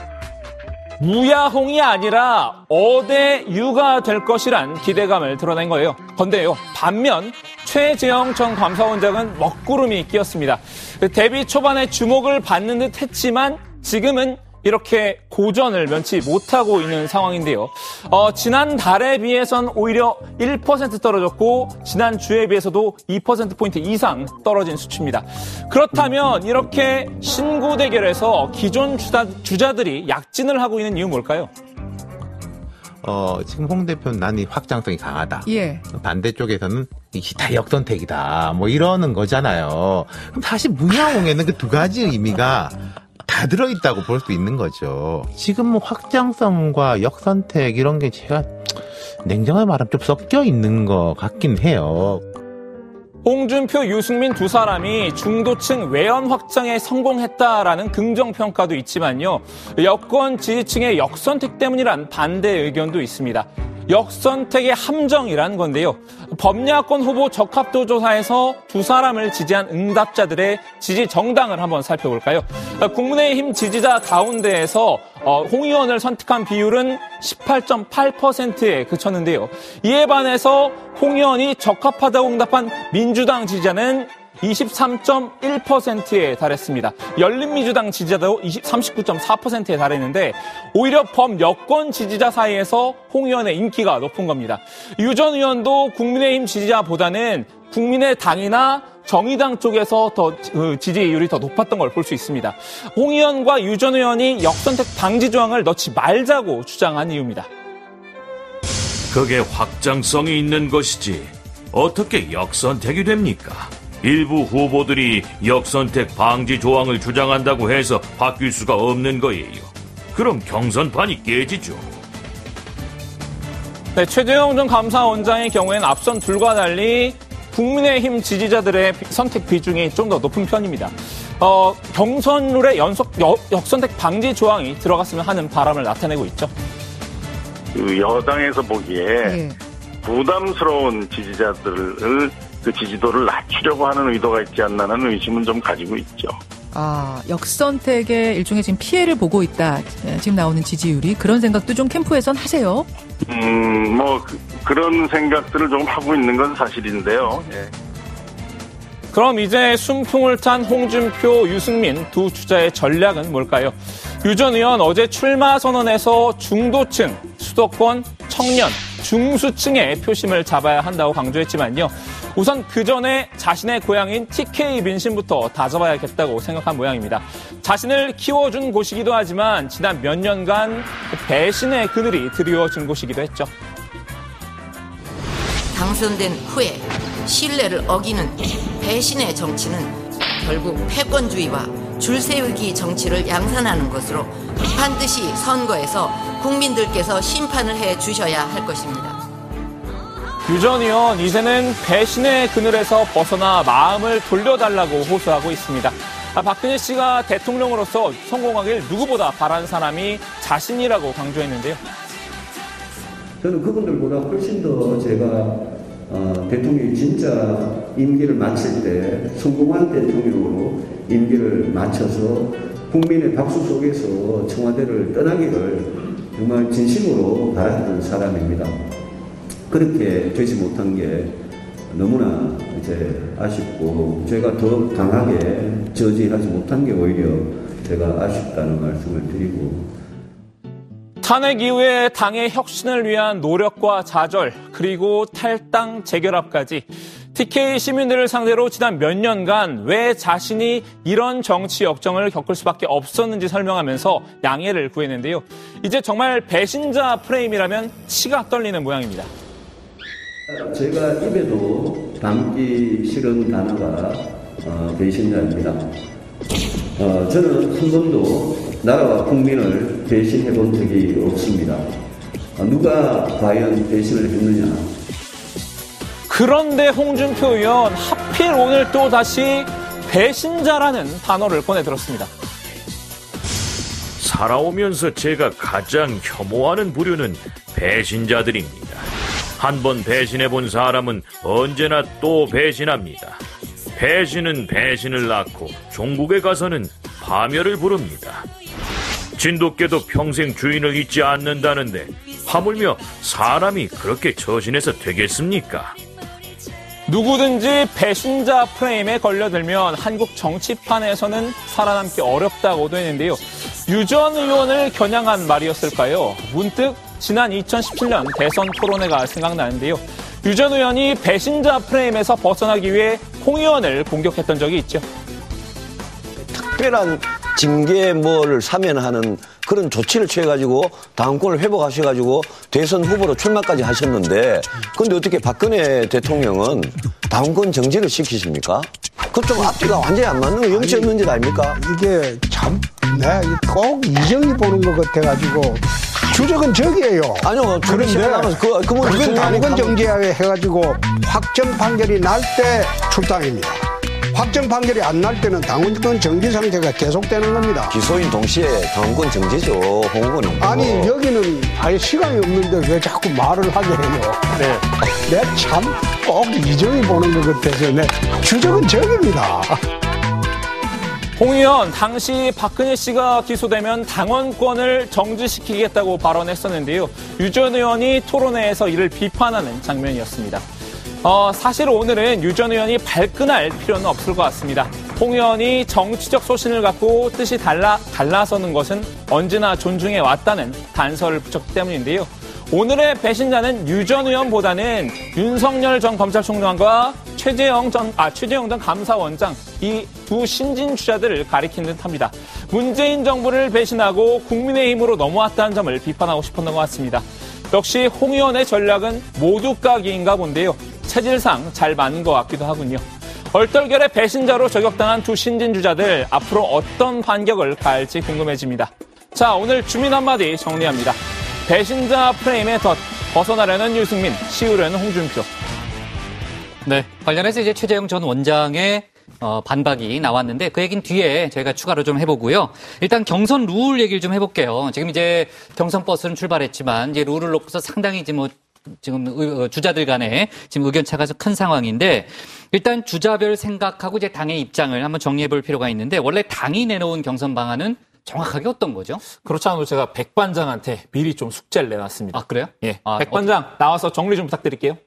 무야홍이 아니라 어대유가 될 것이란 기대감을 드러낸 거예요. 그런데요, 반면 최재형 전 감사원장은 먹구름이 끼었습니다. 데뷔 초반에 주목을 받는 듯 했지만 지금은 이렇게 고전을 면치 못하고 있는 상황인데요. 어, 지난달에 비해선 오히려 일 퍼센트 떨어졌고 지난주에 비해서도 이 퍼센트포인트 이상 떨어진 수치입니다. 그렇다면 이렇게 신구 대결에서 기존 주자, 주자들이 약진을 하고 있는 이유 뭘까요? 어, 지금 홍 대표는 난 이 확장성이 강하다. 예. 반대쪽에서는 이게 다 역선택이다. 뭐 이러는 거잖아요. 그럼 사실 무야홍에는 그 두 가지 의미가 다 들어있다고 볼 수 있는 거죠. 지금 뭐 확장성과 역선택 이런 게 제가 냉정하게 말하면 좀 섞여 있는 것 같긴 해요. 홍준표, 유승민 두 사람이 중도층 외연 확장에 성공했다라는 긍정평가도 있지만요. 여권 지지층의 역선택 때문이란 반대 의견도 있습니다. 역선택의 함정이라는 건데요. 범야권 후보 적합도 조사에서 두 사람을 지지한 응답자들의 지지 정당을 한번 살펴볼까요? 국민의힘 지지자 가운데에서 홍 의원을 선택한 비율은 십팔 점 팔 퍼센트에 그쳤는데요. 이에 반해서 홍 의원이 적합하다고 응답한 민주당 지지자는 이십삼 점 일 퍼센트에 달했습니다. 열린민주당 지지자도 삼십구 점 사 퍼센트에 달했는데 오히려 범여권 지지자 사이에서 홍 의원의 인기가 높은 겁니다. 유 전 의원도 국민의힘 지지자보다는 국민의당이나 정의당 쪽에서 더 지지율이 더 높았던 걸 볼 수 있습니다. 홍 의원과 유 전 의원이 역선택 방지 조항을 넣지 말자고 주장한 이유입니다. 그게 확장성이 있는 것이지 어떻게 역선택이 됩니까? 일부 후보들이 역선택 방지 조항을 주장한다고 해서 바뀔 수가 없는 거예요. 그럼 경선판이 깨지죠. 네, 최재형 전 감사원장의 경우에는 앞선 둘과 달리 국민의힘 지지자들의 선택 비중이 좀 더 높은 편입니다. 어, 경선룰에 연속 여, 역선택 방지 조항이 들어갔으면 하는 바람을 나타내고 있죠. 그 여당에서 보기에 네. 부담스러운 지지자들을 그 지지도를 낮추려고 하는 의도가 있지 않나는 의심은 좀 가지고 있죠. 아, 역선택에 일종의 지금 피해를 보고 있다. 지금 나오는 지지율이. 그런 생각도 좀 캠프에선 하세요? 음, 뭐 그, 그런 생각들을 좀 하고 있는 건 사실인데요. 예. 그럼 이제 순풍을 탄 홍준표, 유승민 두 주자의 전략은 뭘까요? 유 전 의원 어제 출마 선언에서 중도층, 수도권, 청년, 중수층의 표심을 잡아야 한다고 강조했지만요. 우선 그 전에 자신의 고향인 티케이 민심부터 다잡아야겠다고 생각한 모양입니다. 자신을 키워준 곳이기도 하지만 지난 몇 년간 배신의 그늘이 드리워진 곳이기도 했죠. 당선된 후에 신뢰를 어기는 배신의 정치는 결국 패권주의와 줄세우기 정치를 양산하는 것으로 반드시 선거에서 국민들께서 심판을 해 주셔야 할 것입니다. 유 전 의원 이제는 배신의 그늘에서 벗어나 마음을 돌려달라고 호소하고 있습니다. 박근혜 씨가 대통령으로서 성공하길 누구보다 바란 사람이 자신이라고 강조했는데요. 저는 그분들보다 훨씬 더 제가 어, 대통령이 진짜 임기를 마칠 때 성공한 대통령으로 임기를 마쳐서 국민의 박수 속에서 청와대를 떠나기를 정말 진심으로 바라는 사람입니다. 그렇게 되지 못한 게 너무나 이제 아쉽고 제가 더 강하게 저지하지 못한 게 오히려 제가 아쉽다는 말씀을 드리고 탄핵 이후에 당의 혁신을 위한 노력과 좌절, 그리고 탈당 재결합까지 티케이 시민들을 상대로 지난 몇 년간 왜 자신이 이런 정치 역정을 겪을 수밖에 없었는지 설명하면서 양해를 구했는데요. 이제 정말 배신자 프레임이라면 치가 떨리는 모양입니다. 제가 입에도 담기 싫은 단어가 어, 배신자입니다. 어, 저는 한 번도 나라와 국민을 배신해 본 적이 없습니다. 어, 누가 과연 배신을 했느냐. 그런데 홍준표 의원 하필 오늘 또 다시 배신자라는 단어를 꺼내들었습니다. 살아오면서 제가 가장 혐오하는 부류는 배신자들입니다. 한 번 배신해본 사람은 언제나 또 배신합니다. 배신은 배신을 낳고 종국에 가서는 파멸을 부릅니다. 진돗개도 평생 주인을 잊지 않는다는데 하물며 사람이 그렇게 처신해서 되겠습니까? 누구든지 배신자 프레임에 걸려들면 한국 정치판에서는 살아남기 어렵다고도 했는데요. 유 전 의원을 겨냥한 말이었을까요? 문득 지난 이천십칠 년 대선 토론회가 생각나는데요. 유 전 의원이 배신자 프레임에서 벗어나기 위해 홍 의원을 공격했던 적이 있죠. 특별한 징계 뭐를 사면하는 그런 조치를 취해가지고 당권을 회복하셔가지고 대선 후보로 출마까지 하셨는데, 근데 어떻게 박근혜 대통령은 당권 정지를 시키십니까? 그 좀 앞뒤가 완전히 안 맞는 거 영치 없는 짓 아닙니까? 이게 참, 내가 꼭 이정이 보는 것 같아가지고 주적은 적이에요. 아니요, 그런데 그, 그 그건 당권 정지하게 해가지고 확정 판결이 날 때 출당입니다. 확정 판결이 안 날 때는 당권 정지 상태가 계속되는 겁니다. 기소인 동시에 당권 정지죠, 홍 의원은. 아니, 여기는 아예 시간이 없는데 왜 자꾸 말을 하게 해요? 네. 내가 참 꼭 이정이 보는 것 같아서 내 주적은 적입니다. 홍 의원, 당시 박근혜 씨가 기소되면 당원권을 정지시키겠다고 발언했었는데요. 유 전 의원이 토론회에서 이를 비판하는 장면이었습니다. 어, 사실 오늘은 유 전 의원이 발끈할 필요는 없을 것 같습니다. 홍 의원이 정치적 소신을 갖고 뜻이 달라, 달라서는 것은 언제나 존중해 왔다는 단서를 붙였기 때문인데요. 오늘의 배신자는 유 전 의원보다는 윤석열 전 검찰총장과 최재형 전, 아, 최재형 전 감사원장, 이 두 신진 주자들을 가리키는 듯 합니다. 문재인 정부를 배신하고 국민의힘으로 넘어왔다는 점을 비판하고 싶었던 것 같습니다. 역시 홍 의원의 전략은 모두 까기인가 본데요. 체질상 잘 맞는 것 같기도 하군요. 얼떨결에 배신자로 저격당한 두 신진 주자들, 앞으로 어떤 반격을 가할지 궁금해집니다. 자, 오늘 주민 한마디 정리합니다. 배신자 프레임에 덧 벗어나려는 유승민, 씌우려는 홍준표. 네, 관련해서 이제 최재형 전 원장의 어, 반박이 나왔는데 그 얘기는 뒤에 저희가 추가로 좀 해보고요. 일단 경선 룰 얘기를 좀 해볼게요. 지금 이제 경선 버스는 출발했지만 이제 룰을 놓고서 상당히 이제 뭐 지금 주자들 간에 지금 의견 차가 큰 상황인데, 일단 주자별 생각하고 이제 당의 입장을 한번 정리해 볼 필요가 있는데, 원래 당이 내놓은 경선 방안은 정확하게 어떤 거죠? 그렇지 않아도 제가 백반장한테 미리 좀 숙제를 내놨습니다. 아, 그래요? 예. 아, 백반장 어떻게... 나와서 정리 좀 부탁드릴게요.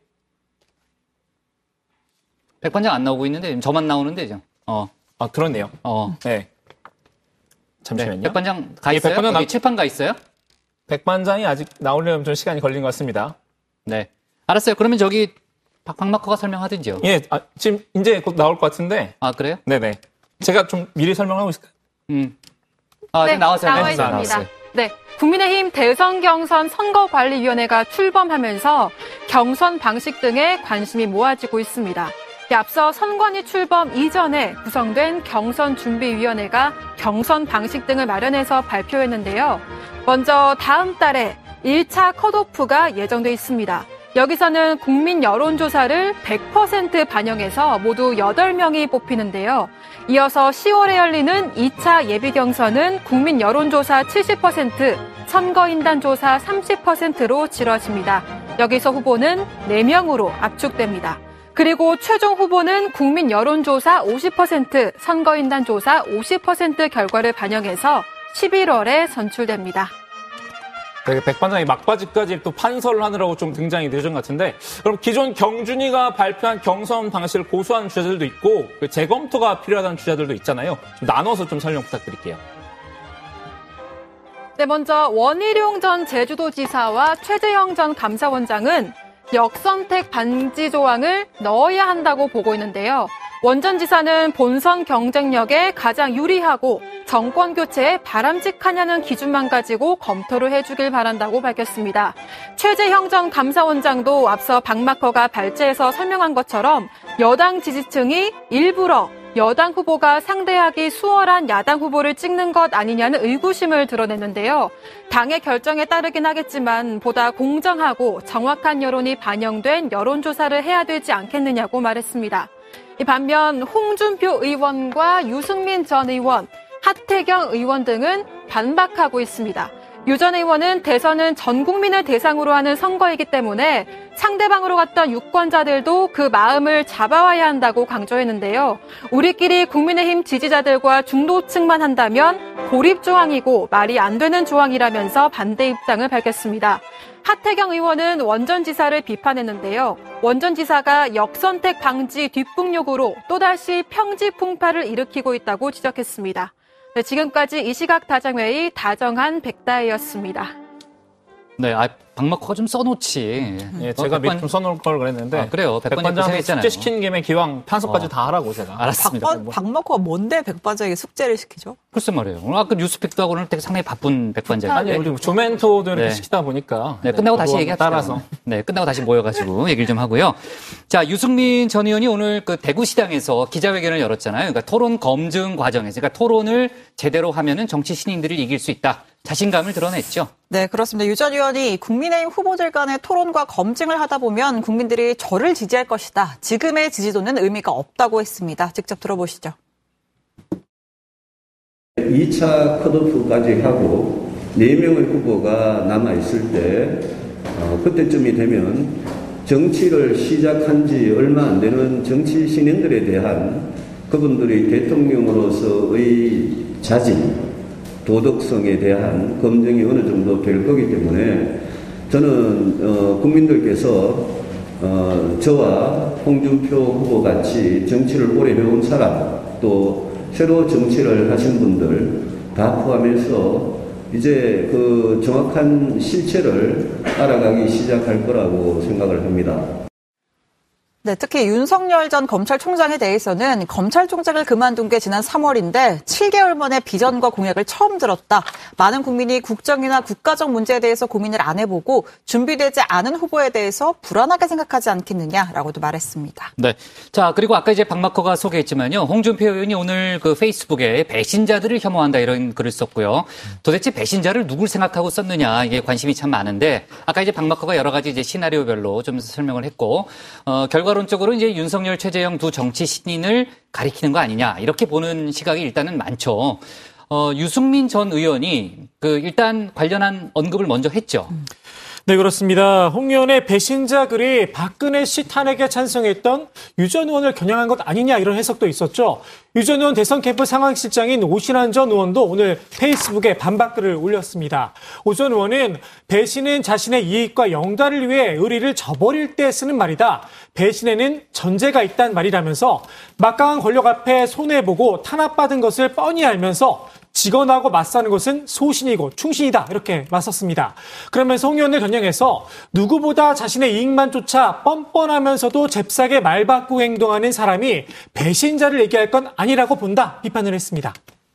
백반장 안 나오고 있는데 저만 나오는데 지금. 어. 아, 그렇네요. 어. 네. 잠시만요. 네, 백반장 가 예, 있어요? 백반장 나... 칠판 가 있어요? 백반장이 아직 나오려면 좀 시간이 걸린 것 같습니다. 네. 알았어요. 그러면 저기 박박마커가 설명하든지요. 예, 아, 지금 이제 곧 나올 것 같은데. 아, 그래요? 네네. 제가 좀 미리 설명하고 있을까요? 음. 아, 네, 나왔어요. 나와 있습니다. 나왔어요. 네. 국민의힘 대선 경선 선거관리위원회가 출범하면서 경선 방식 등에 관심이 모아지고 있습니다. 앞서 선관위 출범 이전에 구성된 경선준비위원회가 경선 방식 등을 마련해서 발표했는데요. 먼저 다음 달에 일 차 컷오프가 예정돼 있습니다. 여기서는 국민 여론조사를 백 퍼센트 반영해서 모두 여덟 명이 뽑히는데요. 이어서 시월에 열리는 이 차 예비경선은 국민 여론조사 칠십 퍼센트, 선거인단 조사 삼십 퍼센트로 치러집니다. 여기서 후보는 네 명으로 압축됩니다. 그리고 최종 후보는 국민 여론조사 오십 퍼센트, 선거인단 조사 오십 퍼센트 결과를 반영해서 십일월에 선출됩니다. 네, 백반장이 막바지까지 또 판서를 하느라고 좀 등장이 늦은 것 같은데, 그럼 기존 경준이가 발표한 경선 방식을 고수하는 주자들도 있고 그 재검토가 필요하다는 주자들도 있잖아요. 좀 나눠서 좀 설명 부탁드릴게요. 네, 먼저 원희룡 전 제주도지사와 최재형 전 감사원장은 역선택 반지 조항을 넣어야 한다고 보고 있는데요. 원 전 지사는 본선 경쟁력에 가장 유리하고 정권 교체에 바람직하냐는 기준만 가지고 검토를 해주길 바란다고 밝혔습니다. 최재형 전 감사원장도 앞서 박마커가 발제해서 설명한 것처럼 여당 지지층이 일부러 여당 후보가 상대하기 수월한 야당 후보를 찍는 것 아니냐는 의구심을 드러냈는데요. 당의 결정에 따르긴 하겠지만 보다 공정하고 정확한 여론이 반영된 여론조사를 해야 되지 않겠느냐고 말했습니다. 반면 홍준표 의원과 유승민 전 의원, 하태경 의원 등은 반박하고 있습니다. 유 전 의원은 대선은 전 국민을 대상으로 하는 선거이기 때문에 상대방으로 갔던 유권자들도 그 마음을 잡아와야 한다고 강조했는데요. 우리끼리 국민의힘 지지자들과 중도층만 한다면 고립 조항이고 말이 안 되는 조항이라면서 반대 입장을 밝혔습니다. 하태경 의원은 원 전 지사를 비판했는데요. 원 전 지사가 역선택 방지 뒷북욕으로 또다시 평지 풍파를 일으키고 있다고 지적했습니다. 네, 지금까지 이 시각 다정회의 다정한 백다혜였습니다. 네, 아, 박마커가 좀 써놓지. 예, 제가 백반... 밑 좀 써놓을 걸 그랬는데. 아, 그래요. 백반장한테 숙제 시키는 김에 기왕 판서까지 어. 다 하라고 제가. 알았습니다. 박반, 박마커가 뭔데 백반장에게 숙제를 시키죠? 글쎄 말이에요. 오늘 아까 뉴스픽도 하고 오늘 되게 상당히 바쁜 백반장인데. 아니, 우리 조멘토도 이렇게 네. 시키다 보니까. 네, 끝나고 다시 얘기합시다. 따라서. 네, 끝나고 다시 모여가지고 얘기를 좀 하고요. 자, 유승민 전 의원이 오늘 그 대구시장에서 기자회견을 열었잖아요. 그러니까 토론 검증 과정에서, 그러니까 토론을 제대로 하면은 정치 신인들을 이길 수 있다. 자신감을 드러냈죠. 네, 그렇습니다. 유 전 의원이 국민의힘 후보들 간의 토론과 검증을 하다 보면 국민들이 저를 지지할 것이다. 지금의 지지도는 의미가 없다고 했습니다. 직접 들어보시죠. 이 차 컷오프까지 하고 네 명의 후보가 남아있을 때 어, 그때쯤이 되면 정치를 시작한 지 얼마 안 되는 정치 신인들에 대한 그분들의 대통령으로서의 자질, 도덕성에 대한 검증이 어느 정도 될 거기 때문에 저는 어, 국민들께서 어, 저와 홍준표 후보 같이 정치를 오래 해온 사람, 또 새로 정치를 하신 분들 다 포함해서 이제 그 정확한 실체를 알아가기 시작할 거라고 생각을 합니다. 네, 특히 윤석열 전 검찰총장에 대해서는 검찰총장을 그만둔 게 지난 삼월인데 칠 개월 만에 비전과 공약을 처음 들었다. 많은 국민이 국정이나 국가적 문제에 대해서 고민을 안 해보고 준비되지 않은 후보에 대해서 불안하게 생각하지 않겠느냐라고도 말했습니다. 네. 자, 그리고 아까 이제 박마커가 소개했지만요. 홍준표 의원이 오늘 그 페이스북에 배신자들을 혐오한다 이런 글을 썼고요. 도대체 배신자를 누굴 생각하고 썼느냐 이게 관심이 참 많은데 아까 이제 박마커가 여러 가지 이제 시나리오별로 좀 설명을 했고 어, 결과 결과론적으로 이제 윤석열, 최재형 두 정치 신인을 가리키는 거 아니냐 이렇게 보는 시각이 일단은 많죠. 어, 유승민 전 의원이 그 일단 관련한 언급을 먼저 했죠. 네, 그렇습니다. 홍 의원의 배신자 글이 박근혜 씨 탄핵에 찬성했던 유 전 의원을 겨냥한 것 아니냐 이런 해석도 있었죠. 유 전 의원 대선 캠프 상황실장인 오신환 전 의원도 오늘 페이스북에 반박글을 올렸습니다. 오 전 의원은 배신은 자신의 이익과 영달을 위해 의리를 저버릴 때 쓰는 말이다. 배신에는 전제가 있단 말이라면서 막강한 권력 앞에 손해보고 탄압받은 것을 뻔히 알면서 직언하고 맞서는 것은 소신이고 충신이다 이렇게 맞섰습니다. 그러면서 홍 의원을 겨냥해서 누구보다 자신의 이익만 쫓아 뻔뻔하면서도 잽싸게 말 바꾸고 행동하는 사람이 배신자를 얘기할 건 아니라고 본다 비판을 했습니다.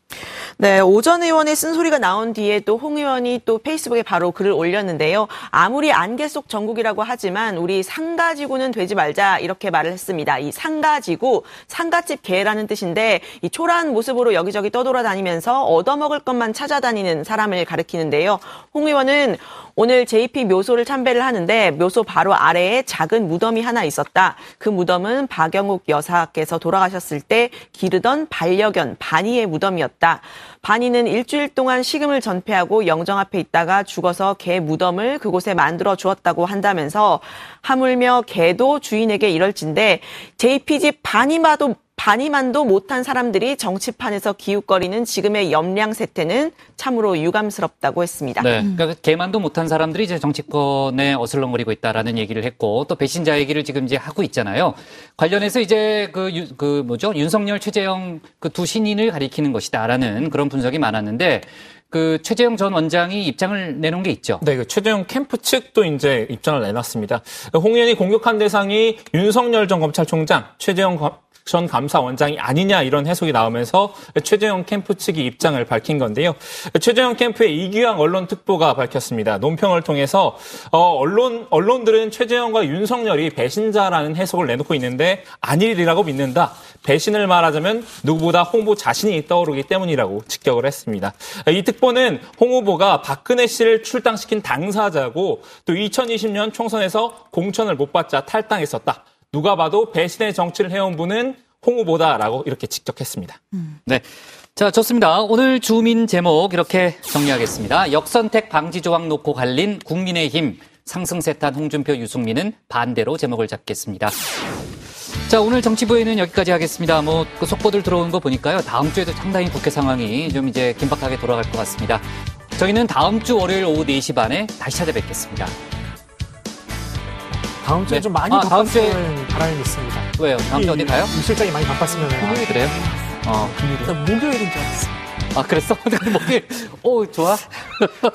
네, 오 전 의원의 쓴소리가 나온 뒤에 또 홍 의원이 또 페이스북에 바로 글을 올렸는데요. 아무리 안개 속 정국이라고 하지만 우리 상가지구는 되지 말자 이렇게 말을 했습니다. 이 상가지구, 상가집 개라는 뜻인데 이 초라한 모습으로 여기저기 떠돌아다니면서 얻어먹을 것만 찾아다니는 사람을 가리키는데요. 홍 의원은 오늘 제이피 묘소를 참배를 하는데 묘소 바로 아래에 작은 무덤이 하나 있었다. 그 무덤은 박영욱 여사께서 돌아가셨을 때 기르던 반려견 바니의 무덤이었다. 바니는 일주일 동안 식음을 전폐하고 영정 앞에 있다가 죽어서 개 무덤을 그곳에 만들어 주었다고 한다면서 하물며 개도 주인에게 이럴진데 제이피 집 바니마도 반이만도 못한 사람들이 정치판에서 기웃거리는 지금의 염량 세태는 참으로 유감스럽다고 했습니다. 네, 그러니까 개만도 못한 사람들이 이제 정치권에 어슬렁거리고 있다라는 얘기를 했고 또 배신자 얘기를 지금 이제 하고 있잖아요. 관련해서 이제 그, 유, 그 뭐죠 윤석열, 최재형 그 두 신인을 가리키는 것이다라는 그런 분석이 많았는데 그 최재형 전 원장이 입장을 내놓은 게 있죠. 네, 그 최재형 캠프 측도 이제 입장을 내놨습니다. 홍 의원이 공격한 대상이 윤석열 전 검찰총장, 최재형 전 감사원장이 아니냐 이런 해석이 나오면서 최재형 캠프 측이 입장을 밝힌 건데요. 최재형 캠프의 이규양 언론특보가 밝혔습니다. 논평을 통해서 어, 언론 언론들은 최재형과 윤석열이 배신자라는 해석을 내놓고 있는데 아니리라고 믿는다. 배신을 말하자면 누구보다 홍 후보 자신이 떠오르기 때문이라고 직격을 했습니다. 이 특보는 홍 후보가 박근혜 씨를 출당시킨 당사자고 또 이천이십 년 총선에서 공천을 못 받자 탈당했었다. 누가 봐도 배신의 정치를 해온 분은 홍 후보다라고 이렇게 직격했습니다. 음. 네. 자, 좋습니다. 오늘 주민 제목 이렇게 정리하겠습니다. 역선택 방지 조항 놓고 갈린 국민의힘 상승세탄 홍준표 유승민은 반대로 제목을 잡겠습니다. 자, 오늘 정치부에는 여기까지 하겠습니다. 뭐, 그 속보들 들어오는 거 보니까요. 다음 주에도 상당히 국회 상황이 좀 이제 긴박하게 돌아갈 것 같습니다. 저희는 다음 주 월요일 오후 네 시 반에 다시 찾아뵙겠습니다. 다음 주에 네. 좀 많이 아, 바빴으면 다음 주에... 바람이 있습니다. 왜요? 다음 주 어디 가요? 이 실장이 많이 바빴으면. 금요일 그래요? 어, 금요일. 목요일인 줄 알았어. 아, 그랬어? 목요일. 오, 좋아.